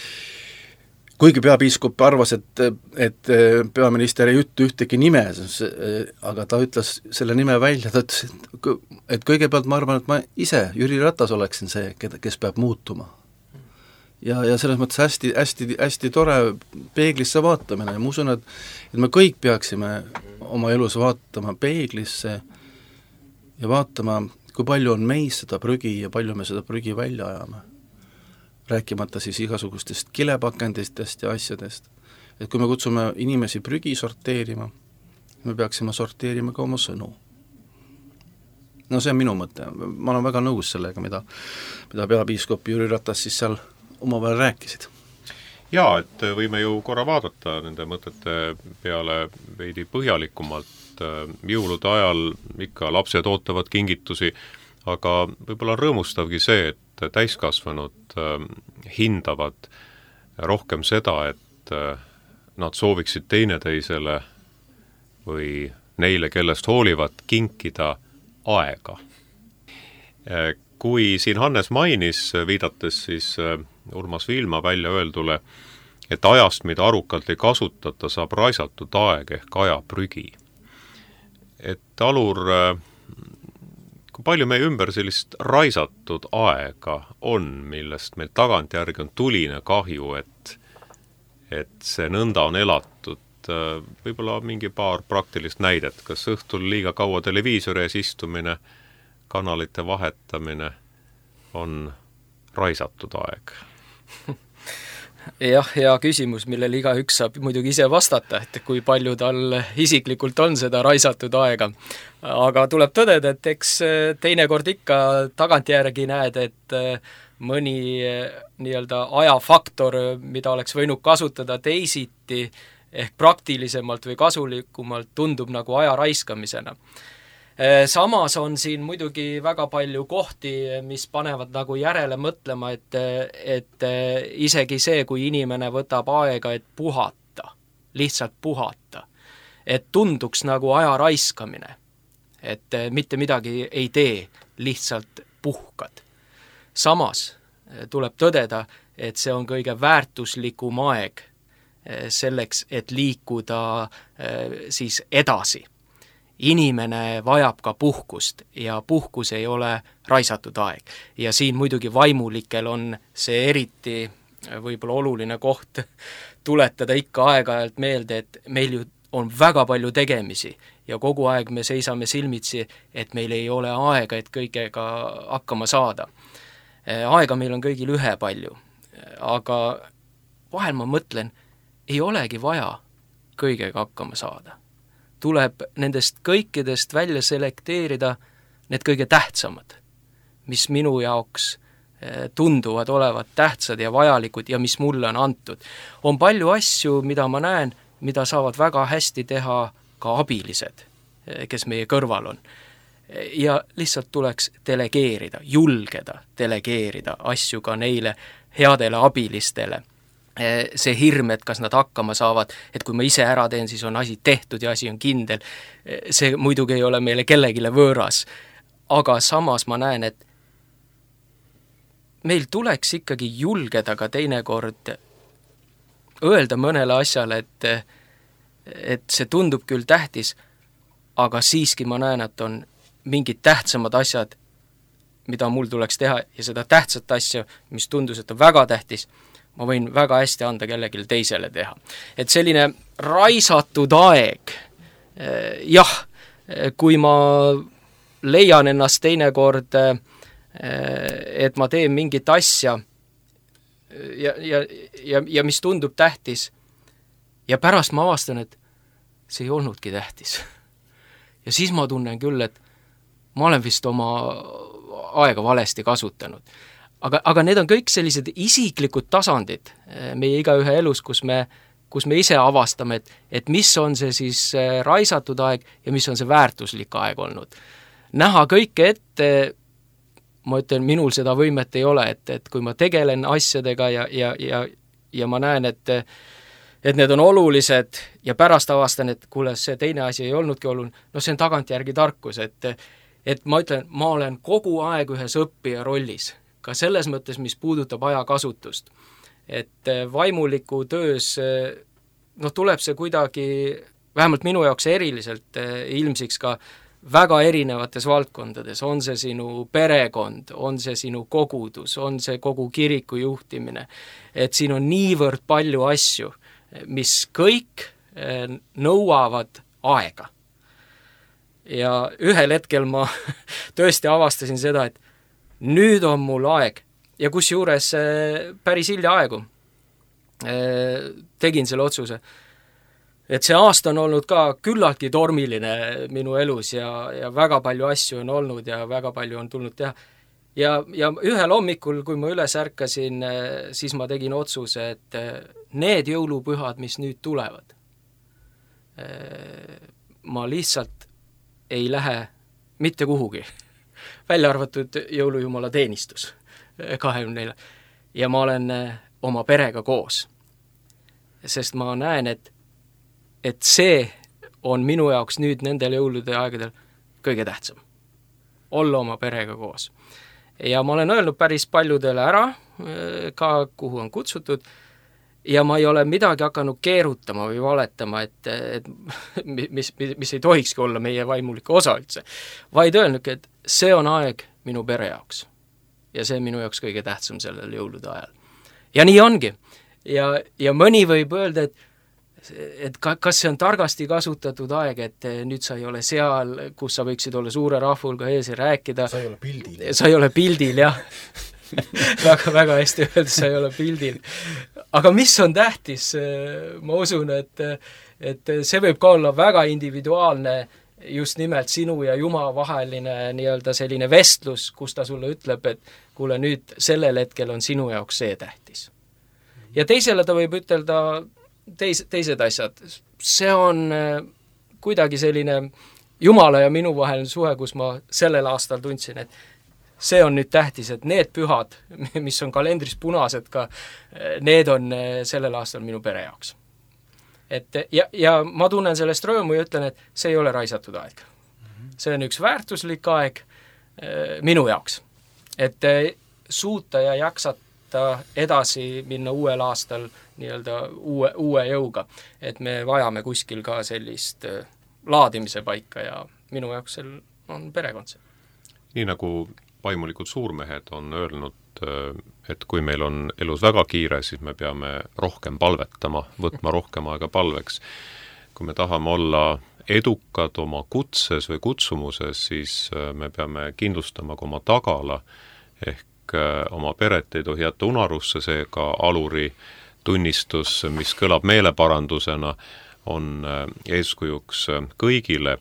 et kuigi peapiiskop arvas, et peaminister ei ütle ühtegi nime, aga ta ütles selle nime välja, ta ütles, et kõigepealt ma arvan, et ma ise, Jüri Ratas oleksin see, kes peab muutuma. Ja selles mõttes hästi tore peeglisse vaatamine ja ma usun, et me kõik peaksime oma elus vaatama peeglisse ja vaatama, kui palju on meis seda prügi ja palju me seda prügi välja ajame. Rääkimata siis igasugustest kilepakendistest ja asjadest. Et kui me kutsume inimesi prügi sorteerima, me peaksime sorteerima ka oma sõnu. No see on minu mõte. Ma olen väga nõus sellega, mida peapiiskop Jüri Ratas siis seal omavahel rääkisid. Jaa, et võime ju korra vaadata nende mõtete peale veidi põhjalikumalt. Jõulude ajal ikka lapsed ootavad kingitusi, aga võib-olla on rõõmustavgi see, et täiskasvanud hindavad rohkem seda, et nad sooviksid teineteisele või neile, kellest hoolivad, kinkida aega. Kui siin Hannes mainis, viidates siis Urmas Viilma välja öeldule, et ajast, mida arukalt ei kasutata, saab raisatud aeg ehk ajaprügi. Et Alur, kui palju meie ümber sellist raisatud aega on, millest meil tagantjärgi on tuline kahju, et see nõnda on elatud, võib-olla mingi paar praktilist näidet, kas õhtul liiga kaua televiisori ees istumine, kanalite vahetamine on raisatud aeg? Jah, hea küsimus, millele igaüks saab muidugi ise vastata, et kui palju tal isiklikult on seda raisatud aega. Aga tuleb tõdeda, et eks teinekord ikka tagantjärgi näed, et mõni nii-öelda ajafaktor, mida oleks võinud kasutada teisiti, ehk praktilisemalt või kasulikumalt tundub nagu aja raiskamisena. Samas on siin muidugi väga palju kohti, mis panevad nagu järele mõtlema, et isegi see, kui inimene võtab aega, et puhata, lihtsalt puhata, et tunduks nagu aja raiskamine, et mitte midagi ei tee, lihtsalt puhkad. Samas tuleb tõdeda, et see on kõige väärtuslikum aeg selleks, et liikuda siis edasi. Inimene vajab ka puhkust ja puhkus ei ole raisatud aeg. Ja siin muidugi vaimulikel on see eriti võib-olla oluline koht tuletada ikka aeg-ajalt meelde, et meil ju on väga palju tegemisi ja kogu aeg me seisame silmitsi, et meil ei ole aega, et kõigega hakkama saada. Aega meil on kõigil ühepalju, aga vahel ma mõtlen, ei olegi vaja kõigega hakkama saada. Tuleb nendest kõikidest välja selekteerida need kõige tähtsamad, mis minu jaoks tunduvad olevat tähtsad ja vajalikud ja mis mulle on antud. On palju asju, mida ma näen, mida saavad väga hästi teha ka abilised, kes meie kõrval on. Ja lihtsalt tuleks delegeerida, julgeda delegeerida asju ka neile headele abilistele. see hirm, et kas nad hakkama saavad, et kui ma ise ära teen, siis on asi tehtud ja asi on kindel, see muidugi ei ole meile kellegile võõras. Aga samas ma näen, et meil tuleks ikkagi julgeda ka teinekord öelda mõnele asjale, et see tundub küll tähtis, aga siiski ma näen, et on mingid tähtsamad asjad, mida mul tuleks teha ja seda tähtsat asja, mis tundus, et on väga tähtis, ma võin väga hästi anda kellelegi teisele teha. Et selline raisatud aeg, jah, kui ma leian ennast teinekord, et ma teen mingit asja ja mis tundub tähtis ja pärast ma avastan, et see ei olnudki tähtis. Ja siis ma tunnen küll, et ma olen vist oma aega valesti kasutanud. Aga need on kõik sellised isiklikud tasandid meie igaühe elus, kus me ise avastame, et mis on see siis raisatud aeg ja mis on see väärtuslik aeg olnud. Näha kõike ette, ma ütlen, minul seda võimet ei ole, et kui ma tegelen asjadega ja ma näen, et need on olulised ja pärast avastan, et kuule, see teine asi ei olnudki oluline, no see on tagantjärgi tarkus, et ma ütlen, ma olen kogu aeg ühes õppija rollis, ka selles mõttes, mis puudutab ajakasutust. Et vaimuliku töös tuleb see kuidagi, vähemalt minu jaoks eriliselt ilmsiks ka väga erinevates valdkondades, on see sinu perekond, on see sinu kogudus, on see kogu kiriku juhtimine, et siin on niivõrd palju asju, mis kõik nõuavad aega. Ja ühel hetkel ma tõesti avastasin seda, et nüüd on mul aeg ja kusjuures päris hilja aegu tegin selle otsuse, et see aasta on olnud ka küllaltki tormiline minu elus ja väga palju asju on olnud ja väga palju on tulnud teha. Ja ühel hommikul, kui ma üles ärkasin, siis ma tegin otsuse, et need jõulupühad, mis nüüd tulevad, ma lihtsalt ei lähe mitte kuhugi, välja arvatud jõulujumala teenistus 24. Ja ma olen oma perega koos, sest ma näen, et see on minu jaoks nüüd nendel jõulude aegadel kõige tähtsam. Olla oma perega koos. Ja ma olen öelnud päris paljudele ära, ka kuhu on kutsutud, ja ma ei ole midagi hakanud keerutama või valetama, et mis ei tohikski olla meie vaimulike osa üldse, vaid öelnud, et see on aeg minu pere jaoks. Ja see on minu jaoks kõige tähtsam sellel jõulude ajal. Ja nii ongi. Ja mõni võib öelda, et kas see on targasti kasutatud aeg, et nüüd sa ei ole seal, kus sa võiksid olla suure rahvulga ees ja rääkida. Sa ei ole pildil. Sa ei ole pildil, jah. väga hästi öelda, sa ei ole pildil. Aga mis on tähtis? Ma usun, et see võib ka olla väga individuaalne, just nimelt sinu ja Jumala vaheline nii-öelda selline vestlus, kus ta sulle ütleb, et kuule, nüüd sellel hetkel on sinu jaoks see tähtis. Ja teisele ta võib ütelda teised asjad. See on kuidagi selline Jumala ja minu vaheline suhe, kus ma sellel aastal tundsin, et see on nüüd tähtis, et need pühad, mis on kalendris punased ka, need on sellel aastal minu pere jaoks. Ja ma tunnen sellest rõõmu ja ütlen, et see ei ole raisatud aeg. See on üks väärtuslik aeg minu jaoks. Et suuta ja jaksata edasi minna uuel aastal nii-öelda uue jõuga. Et me vajame kuskil ka sellist laadimise paika ja minu jaoks seal on perekond see. Nii nagu vaimulikud suurmehed on öelnud, et kui meil on elus väga kiire, siis me peame rohkem palvetama, võtma rohkem aega palveks. Kui me tahame olla edukad oma kutses või kutsumuses, siis me peame kindlustama ka oma tagala, ehk oma peret ei tohi jätta unarusse, seega aluri tunnistus, mis kõlab meeleparandusena, on eeskujuks kõigile.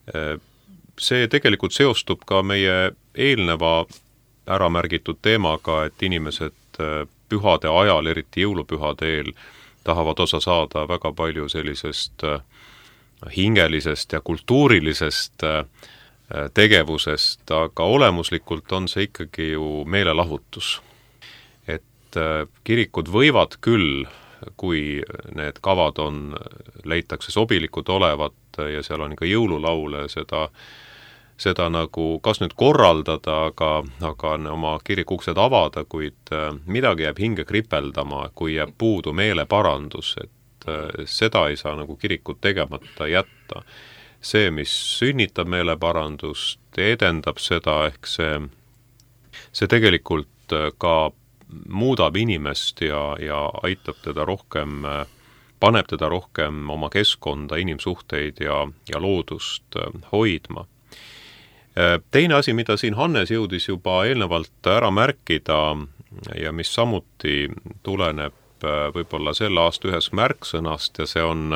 See tegelikult seostub ka meie eelneva äramärgitud teemaga, et inimesed pühade ajal, eriti jõulupühade eel, tahavad osa saada väga palju sellisest hingelisest ja kultuurilisest tegevusest, aga olemuslikult on see ikkagi ju meelelahutus. Et kirikud võivad küll kui need kavad leitakse sobilikud olevat ja seal on ikka jõululaule, seda nagu kas nüüd korraldada, aga oma kirikuksed avada, kuid midagi jääb hinge kripeldama, kui jääb puudu meeleparandus, et seda ei saa nagu kirikut tegemata jätta. See, mis sünnitab meeleparandust, edendab seda, ehk see tegelikult ka muudab inimest ja aitab teda rohkem, paneb teda rohkem oma keskkonda, inimsuhteid ja loodust hoidma. Teine asi, mida siin Hannes jõudis juba eelnevalt ära märkida ja mis samuti tuleneb võib-olla selle aasta ühest märksõnast ja see on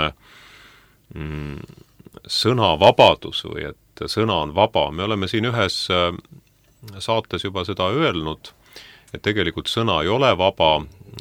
sõnavabadus või et sõna on vaba. Me oleme siin ühes saates juba seda öelnud, et tegelikult sõna ei ole vaba.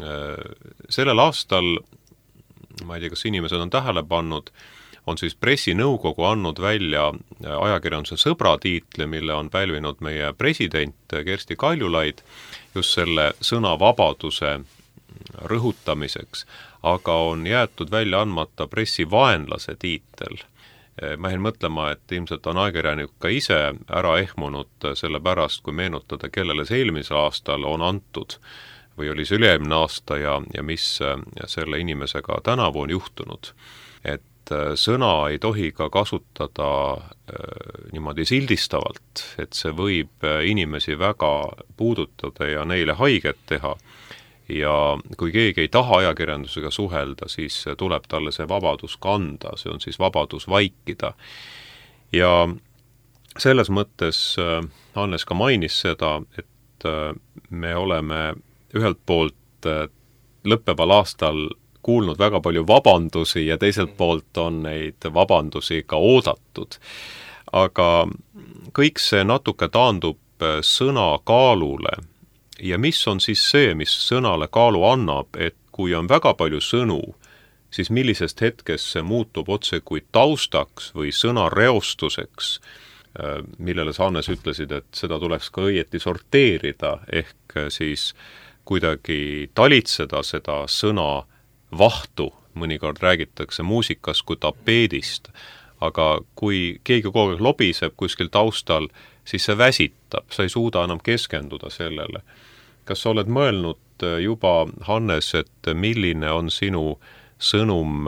Sellel aastal, ma ei tea, kas inimesed on tähele pannud, on siis pressinõukogu andnud välja ajakirjanduse sõbra tiitli, mille on pälvinud meie president Kersti Kaljulaid just selle sõnavabaduse rõhutamiseks, aga on jäetud välja andmata pressivaenlase tiitel. Ma jäin mõtlema, et ilmselt on ajakirjanik ka ise ära ehmunud selle pärast, kui meenutada, kellele see eelmisel aastal on antud või oli see üle-eelmine aasta ja mis selle inimesega tänavu on juhtunud. Et sõna ei tohi ka kasutada niimoodi sildistavalt, et see võib inimesi väga puudutada ja neile haiget teha. Ja kui keegi ei taha ajakirjandusega suhelda, siis tuleb talle see vabadus kanda, see on siis vabadus vaikida. Ja selles mõttes Hannes ka mainis seda, et me oleme ühelt poolt lõppeval aastal kuulnud väga palju vabandusi ja teiselt poolt on neid vabandusi ka oodatud. Aga kõik see natuke taandub sõna kaalule. Ja mis on siis see, mis sõnale kaalu annab, et kui on väga palju sõnu, siis millisest hetkest see muutub otse kui taustaks või sõnareostuseks, millele sa, Hannes, ütlesid, et seda tuleks ka õieti sorteerida, ehk siis kuidagi talitseda seda sõna vahtu, mõnikord räägitakse muusikas kui tapeedist, aga kui keegi kogu aeg lobiseb kuskil taustal, siis see väsitab, sa ei suuda enam keskenduda sellele. Kas sa oled mõelnud juba, Hannes, et milline on sinu sõnum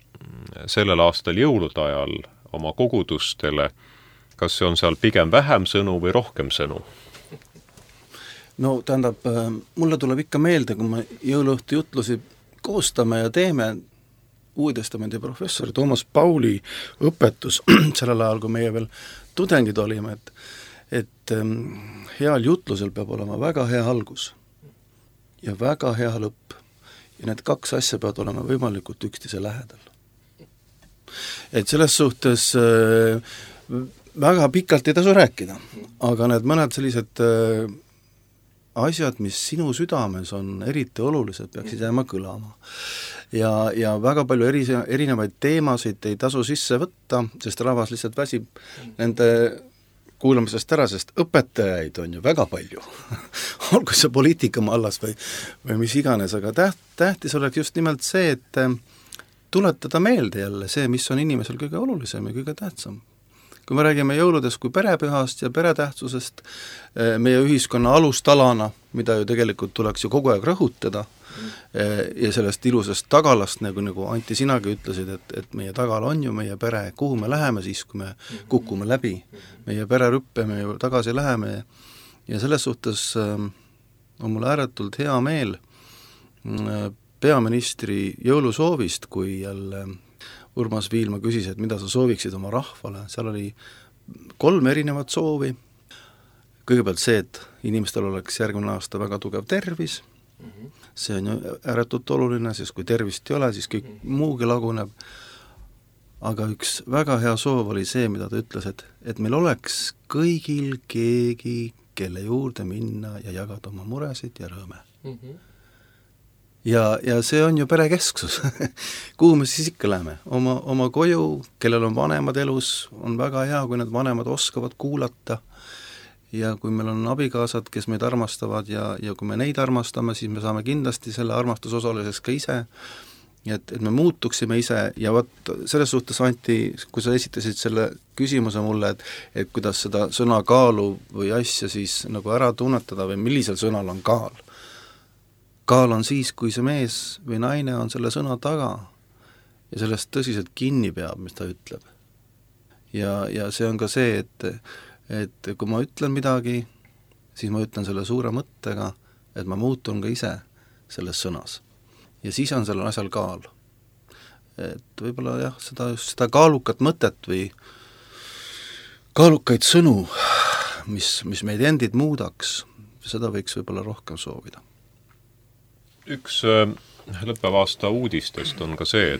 sellel aastal jõulude ajal oma kogudustele? Kas see on seal pigem vähem sõnu või rohkem sõnu? No tähendab, mulle tuleb ikka meelde, kui me jõuluõhtu jutlusi koostame ja teeme, Uue Testamendi professor Toomas Pauli õpetus sellel ajal, kui meie veel tudengid olime, et heal jutlusel peab olema väga hea algus ja väga hea lõpp. Ja need kaks asja peavad olema võimalikult üksteise lähedal. Et selles suhtes väga pikalt ei tasu rääkida, aga need mõned sellised asjad, mis sinu südames on eriti olulised, peaksid jääma kõlama. Ja väga palju erinevaid teemasid ei tasu sisse võtta, sest rahvas lihtsalt väsib nende kuulamisest ära, sest õpetajaid on ju väga palju. Olgu see poliitika mallas või mis iganes, aga tähtis oleks just nimelt see, et tuletada meelde jälle see, mis on inimesel kõige olulisem ja kõige tähtsam. Kui me räägime jõuludest kui perepühast ja peretähtsusest meie ühiskonna alustalana, mida ju tegelikult tuleks ju kogu aeg rõhutada, ja sellest ilusast tagalast, nagu Anti sinagi ütlesid, et meie tagal on ju meie pere, kuhu me läheme siis, kui me kukume läbi, meie pererüppe me ju tagasi läheme ja selles suhtes on mul ääretult hea meel peaministri jõulusoovist, kui jälle Urmas Viilma küsis, et mida sa sooviksid oma rahvale, seal oli 3 erinevat soovi. Kõigepealt see, et inimestel oleks järgmine aasta väga tugev tervis, see on ju ääretult oluline, sest kui tervist ei ole, siis kõik muugi laguneb. Aga üks väga hea soov oli see, mida ta ütles, et meil oleks kõigil keegi, kelle juurde minna ja jagada oma muresid ja rõõme. Ja see on ju perekesksus. Kuhu me siis ikka läheme? Oma koju, kellel on vanemad elus, on väga hea, kui need vanemad oskavad kuulata ja kui meil on abikaasad, kes meid armastavad ja kui me neid armastame, siis me saame kindlasti selle armastusosaliseks ka ise, et me muutuksime ise ja vot selles suhtes, Anti, kui sa esitasid selle küsimuse mulle, et kuidas seda sõna kaalu või asja siis nagu ära tunnetada või millisel sõnal on kaal. Kaal on siis, kui see mees või naine on selle sõna taga ja sellest tõsiselt kinni peab, mis ta ütleb. Ja see on ka see, et kui ma ütlen midagi, siis ma ütlen selle suure mõttega, et ma muutun ka ise selles sõnas. Ja siis on sellel asjal kaal. Et võib-olla jah, seda kaalukat mõtet või kaalukaid sõnu, mis meid endid muudaks, seda võiks võib-olla rohkem soovida. Üks lõppeva aasta uudistest on ka see,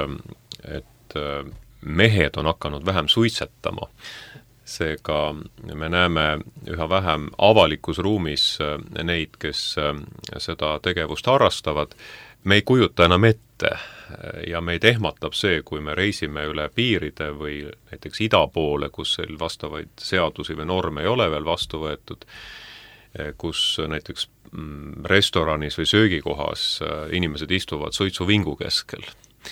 et mehed on hakanud vähem suitsetama. Seega me näeme üha vähem avalikus ruumis neid, kes seda tegevust harrastavad. Me ei kujuta enam ette ja meid ehmatab see, kui me reisime üle piiride või näiteks ida poole, kus vastavaid seadusi või norme ei ole veel vastu võetud, kus näiteks restoranis või söögikohas inimesed istuvad suitsuvingu keskel.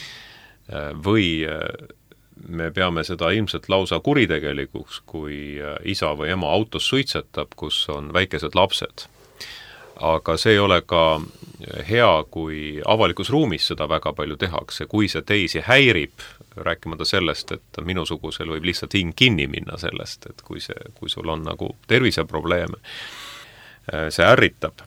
Või me peame seda ilmselt lausa kuritegelikuks, kui isa või ema autos suitsetab, kus on väikesed lapsed. Aga see ei ole ka hea, kui avalikus ruumis seda väga palju tehakse, kui see teisi häirib, rääkimata sellest, et minusugusel võib lihtsalt hing kinni minna sellest, et kui sul on nagu terviseprobleeme, see ärritab.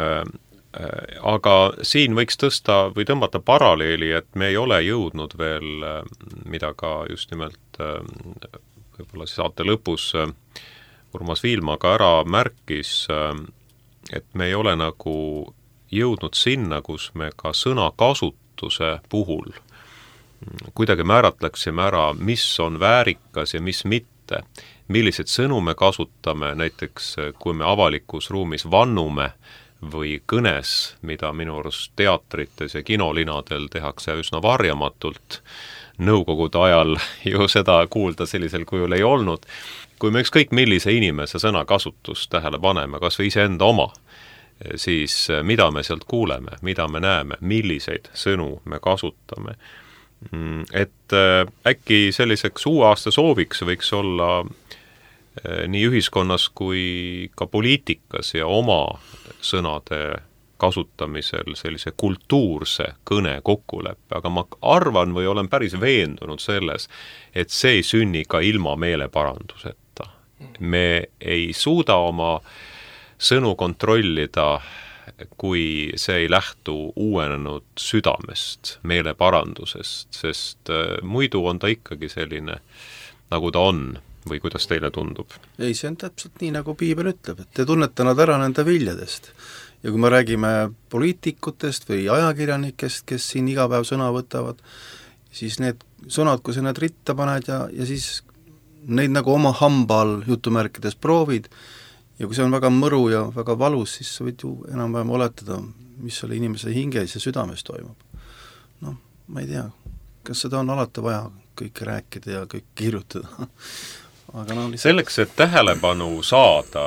Aga siin võiks tõmmata paralleeli, et me ei ole jõudnud veel, mida ka just nimelt võib-olla saate lõpus Urmas Viilma ka ära märkis, et me ei ole nagu jõudnud sinna, kus me ka sõnakasutuse puhul kuidagi määratleksime ära, mis on väärikas ja mis mitte, millised sõnu me kasutame, näiteks kui me avalikus ruumis vannume või kõnes, mida minu arust teatrites ja kinolinadel tehakse üsna varjamatult. Nõukogude ajal ju seda kuulda sellisel kujul ei olnud. Kui me ükskõik millise inimese sõnakasutust tähele paneme, kas või iseenda oma, siis mida me sealt kuuleme, mida me näeme, milliseid sõnu me kasutame. Et äkki selliseks uue aasta sooviks võiks olla nii ühiskonnas kui ka poliitikas ja oma sõnade kasutamisel sellise kultuurse kõne kokkuleppe, aga ma arvan või olen päris veendunud selles, et see ei sünni ka ilma meeleparanduseta. Me ei suuda oma sõnu kontrollida, kui see ei lähtu uuenenud südamest, meeleparandusest, sest muidu on ta ikkagi selline, nagu ta on. Või kuidas teile tundub? Ei, see on täpselt nii, nagu Piibel ütleb, et te tunnete nad ära nende viljadest. Ja kui me räägime poliitikutest või ajakirjanikest, kes siin iga päev sõna võtavad, siis need sõnad, kui sa need ritta paned ja siis neid nagu oma hamba all jutumärkides proovid, ja kui see on väga mõru ja väga valus, siis sa võid ju enam-vähem oletada, mis selle inimese hinges ja südames toimub. Noh, ma ei tea, kas seda on alati vaja kõike rääkida ja kõik kirjutada. Aga no, selleks, et tähelepanu saada,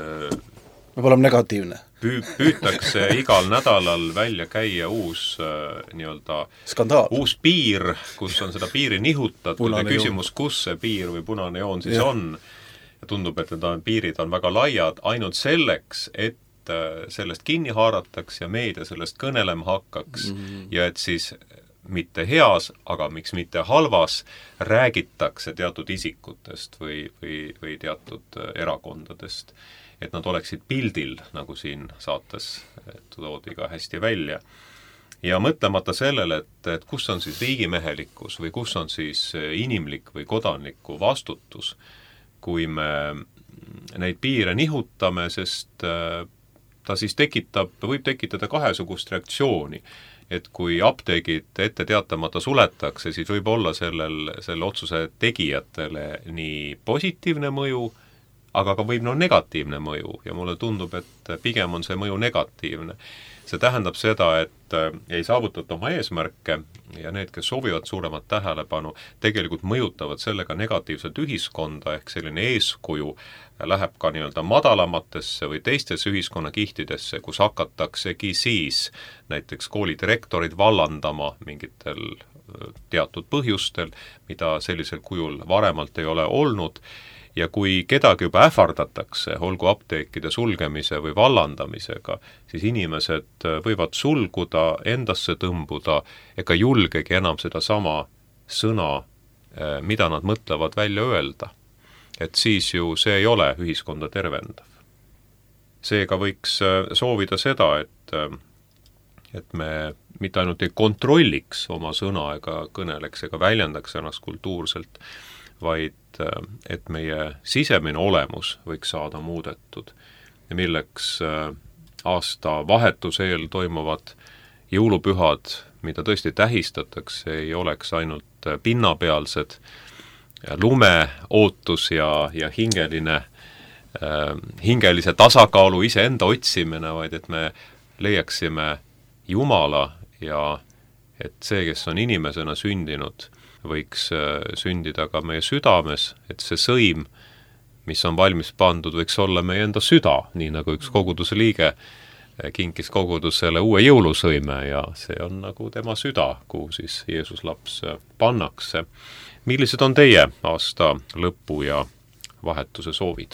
peab olema negatiivne. Püütakse igal nädalal välja käia uus nii-öelda skandaal. Uus piir, kus on seda piiri nihutatud ja küsimus, kus see piir või punane joon siis on. Ja tundub, et need piirid on väga laiad ainult selleks, et sellest kinni haarataks ja meedia sellest kõnelema hakkaks ja et siis mitte heas, aga miks mitte halvas, räägitakse teatud isikutest või teatud erakondadest, et nad oleksid pildil, nagu siin saates toodi ka hästi välja. Ja mõtlemata sellele, et kus on siis riigimehelikkus või kus on siis inimlik või kodanliku vastutus, kui me neid piire nihutame, sest ta siis võib tekitada kahesugust reaktsiooni. Et kui apteegid ette teatamata suletakse, siis võib olla selle otsuse tegijatele nii positiivne mõju, aga ka võib negatiivne mõju ja mulle tundub, et pigem on see mõju negatiivne. see tähendab seda, et ei saavutata oma eesmärke ja need, kes soovivad suuremat tähelepanu, tegelikult mõjutavad sellega negatiivselt ühiskonda, ehk selline eeskuju läheb ka nii-öelda madalamatesse või teistesse ühiskonnakihtidesse, kus hakataksegi siis näiteks koolidirektorid vallandama mingitel teatud põhjustel, mida sellisel kujul varemalt ei ole olnud, ja kui kedagi juba ähvardatakse, olgu apteekide sulgemise või vallandamisega, siis inimesed võivad sulguda, endasse tõmbuda ega julgegi enam seda sama sõna, mida nad mõtlevad välja öelda. Et siis ju see ei ole ühiskonda tervendav. Seega võiks soovida seda, et me mitte ainult ei kontrolliks oma sõna ega kõneleks ega väljendaks ennast kultuurselt, vaid et meie sisemine olemus võiks saada muudetud, ja milleks aasta vahetuse eel toimuvad jõulupühad, mida tõesti tähistatakse, ei oleks ainult pinnapealsed lumeootus ja hingelise tasakaalu iseenda otsimine, vaid et me leiaksime Jumala ja et see, kes on inimesena sündinud, võiks sündida ka meie südames, et see sõim, mis on valmis pandud, võiks olla meie enda süda, nii nagu üks koguduse liige kinkis kogudusele uue jõulusõime ja see on nagu tema süda, kuhu siis Jeesus laps pannakse. Millised on teie aasta lõpu ja vahetuse soovid?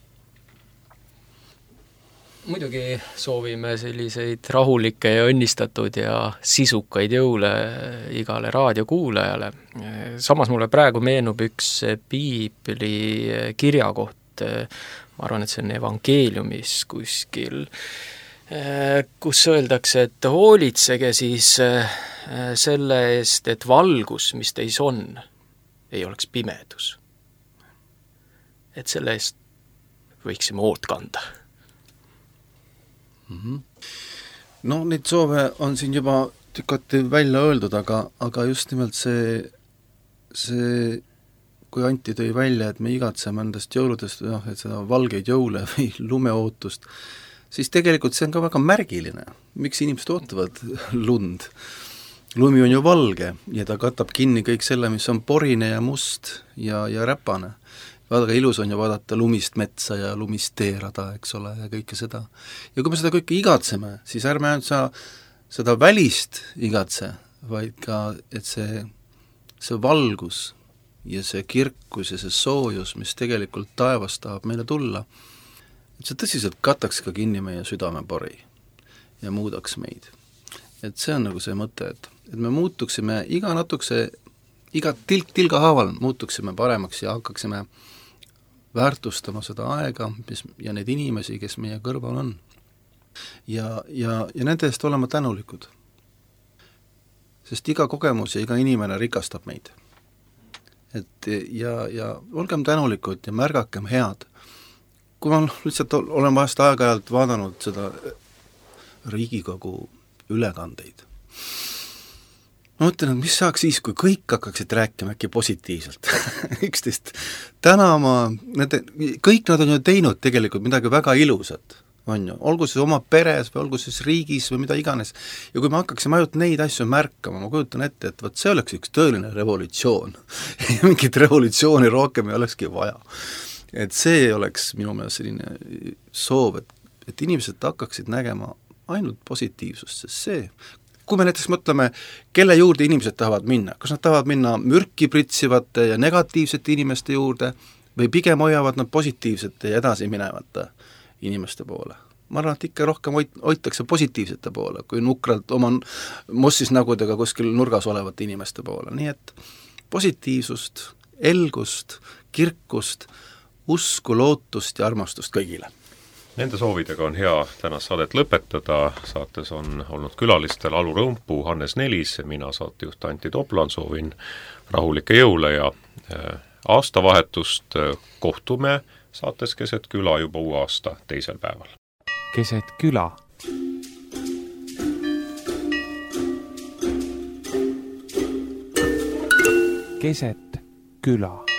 Muidugi soovime selliseid rahulikke ja õnnistatud ja sisukaid jõule igale raadiokuulajale. Samas mulle praegu meenub üks piibli kirjakoht, ma arvan, et see on evangeeliumis kuskil, kus öeldakse, et hoolitsege siis selle eest, et valgus, mis teis on, ei oleks pimedus. Et selle eest võiksime hoolt kanda. No neid soove on siin juba tükati välja öeldud, aga just nimelt see, kui Anti tõi välja, et me igatseme endast jõuludest, et seda valgeid jõule või lumeootust, siis tegelikult see on ka väga märgiline. Miks inimesed ootavad lund? Lumi on ju valge ja ta katab kinni kõik selle, mis on porine ja must ja räpane. Väga ilus on ju vaadata lumist metsa ja lumist teerada, eks ole, ja kõike seda. Ja kui me seda kõike igatseme, siis ärme ainult seda välist igatse, vaid ka, et see valgus ja see kirkus ja see soojus, mis tegelikult taevast tahab meile tulla, et see tõsiselt kataks ka kinni meie südamepori ja muudaks meid. Et see on nagu see mõte, et me muutuksime iga tilga haaval muutuksime paremaks ja hakkaksime väärtustama seda aega ja neid inimesi, kes meie kõrval on. Ja nende eest olema tänulikud. Sest iga kogemus ja iga inimene rikastab meid. Ja olgem tänulikud ja märgakem head. Kui ma lihtsalt olen vahest aeg-ajalt vaadanud seda Riigikogu ülekandeid, ma mõtlen, et mis saaks siis, kui kõik hakkaksid rääkima äkki positiivselt üksteist tänama, kõik nad on ju teinud tegelikult midagi väga ilusat, on ju, olgu siis oma peres või olgu siis riigis või mida iganes, ja kui me hakkaksime ainult neid asju märkama, ma kujutan ette, et võt see oleks üks tõeline revolutsioon mingit revolutsiooni rohkem ei olekski vaja. Et see oleks minu meelest selline soov, et inimesed hakkaksid nägema ainult positiivsust, sest see kui me näiteks mõtleme, kelle juurde inimesed tahavad minna, kas nad tahavad minna mürki pritsivate ja negatiivsete inimeste juurde või pigem hoiavad nad positiivsete ja edasi minevate inimeste poole. Ma arvan, et ikka rohkem hoitakse positiivsete poole, kui nukralt oma mossis nägudega kuskil nurgas olevate inimeste poole. Nii et positiivsust, elgust, kirkust, usku, lootust ja armastust kõigile. Nende soovidega on hea tänast saadet lõpetada. Saates on olnud külalistel Alu Rõmpuu, Hannes Nelis, mina saatejuht Anti Toplan, soovin rahulikke jõule ja aastavahetust. Kohtume saates Keset küla juba uue aasta teisel päeval. Keset küla. Keset küla.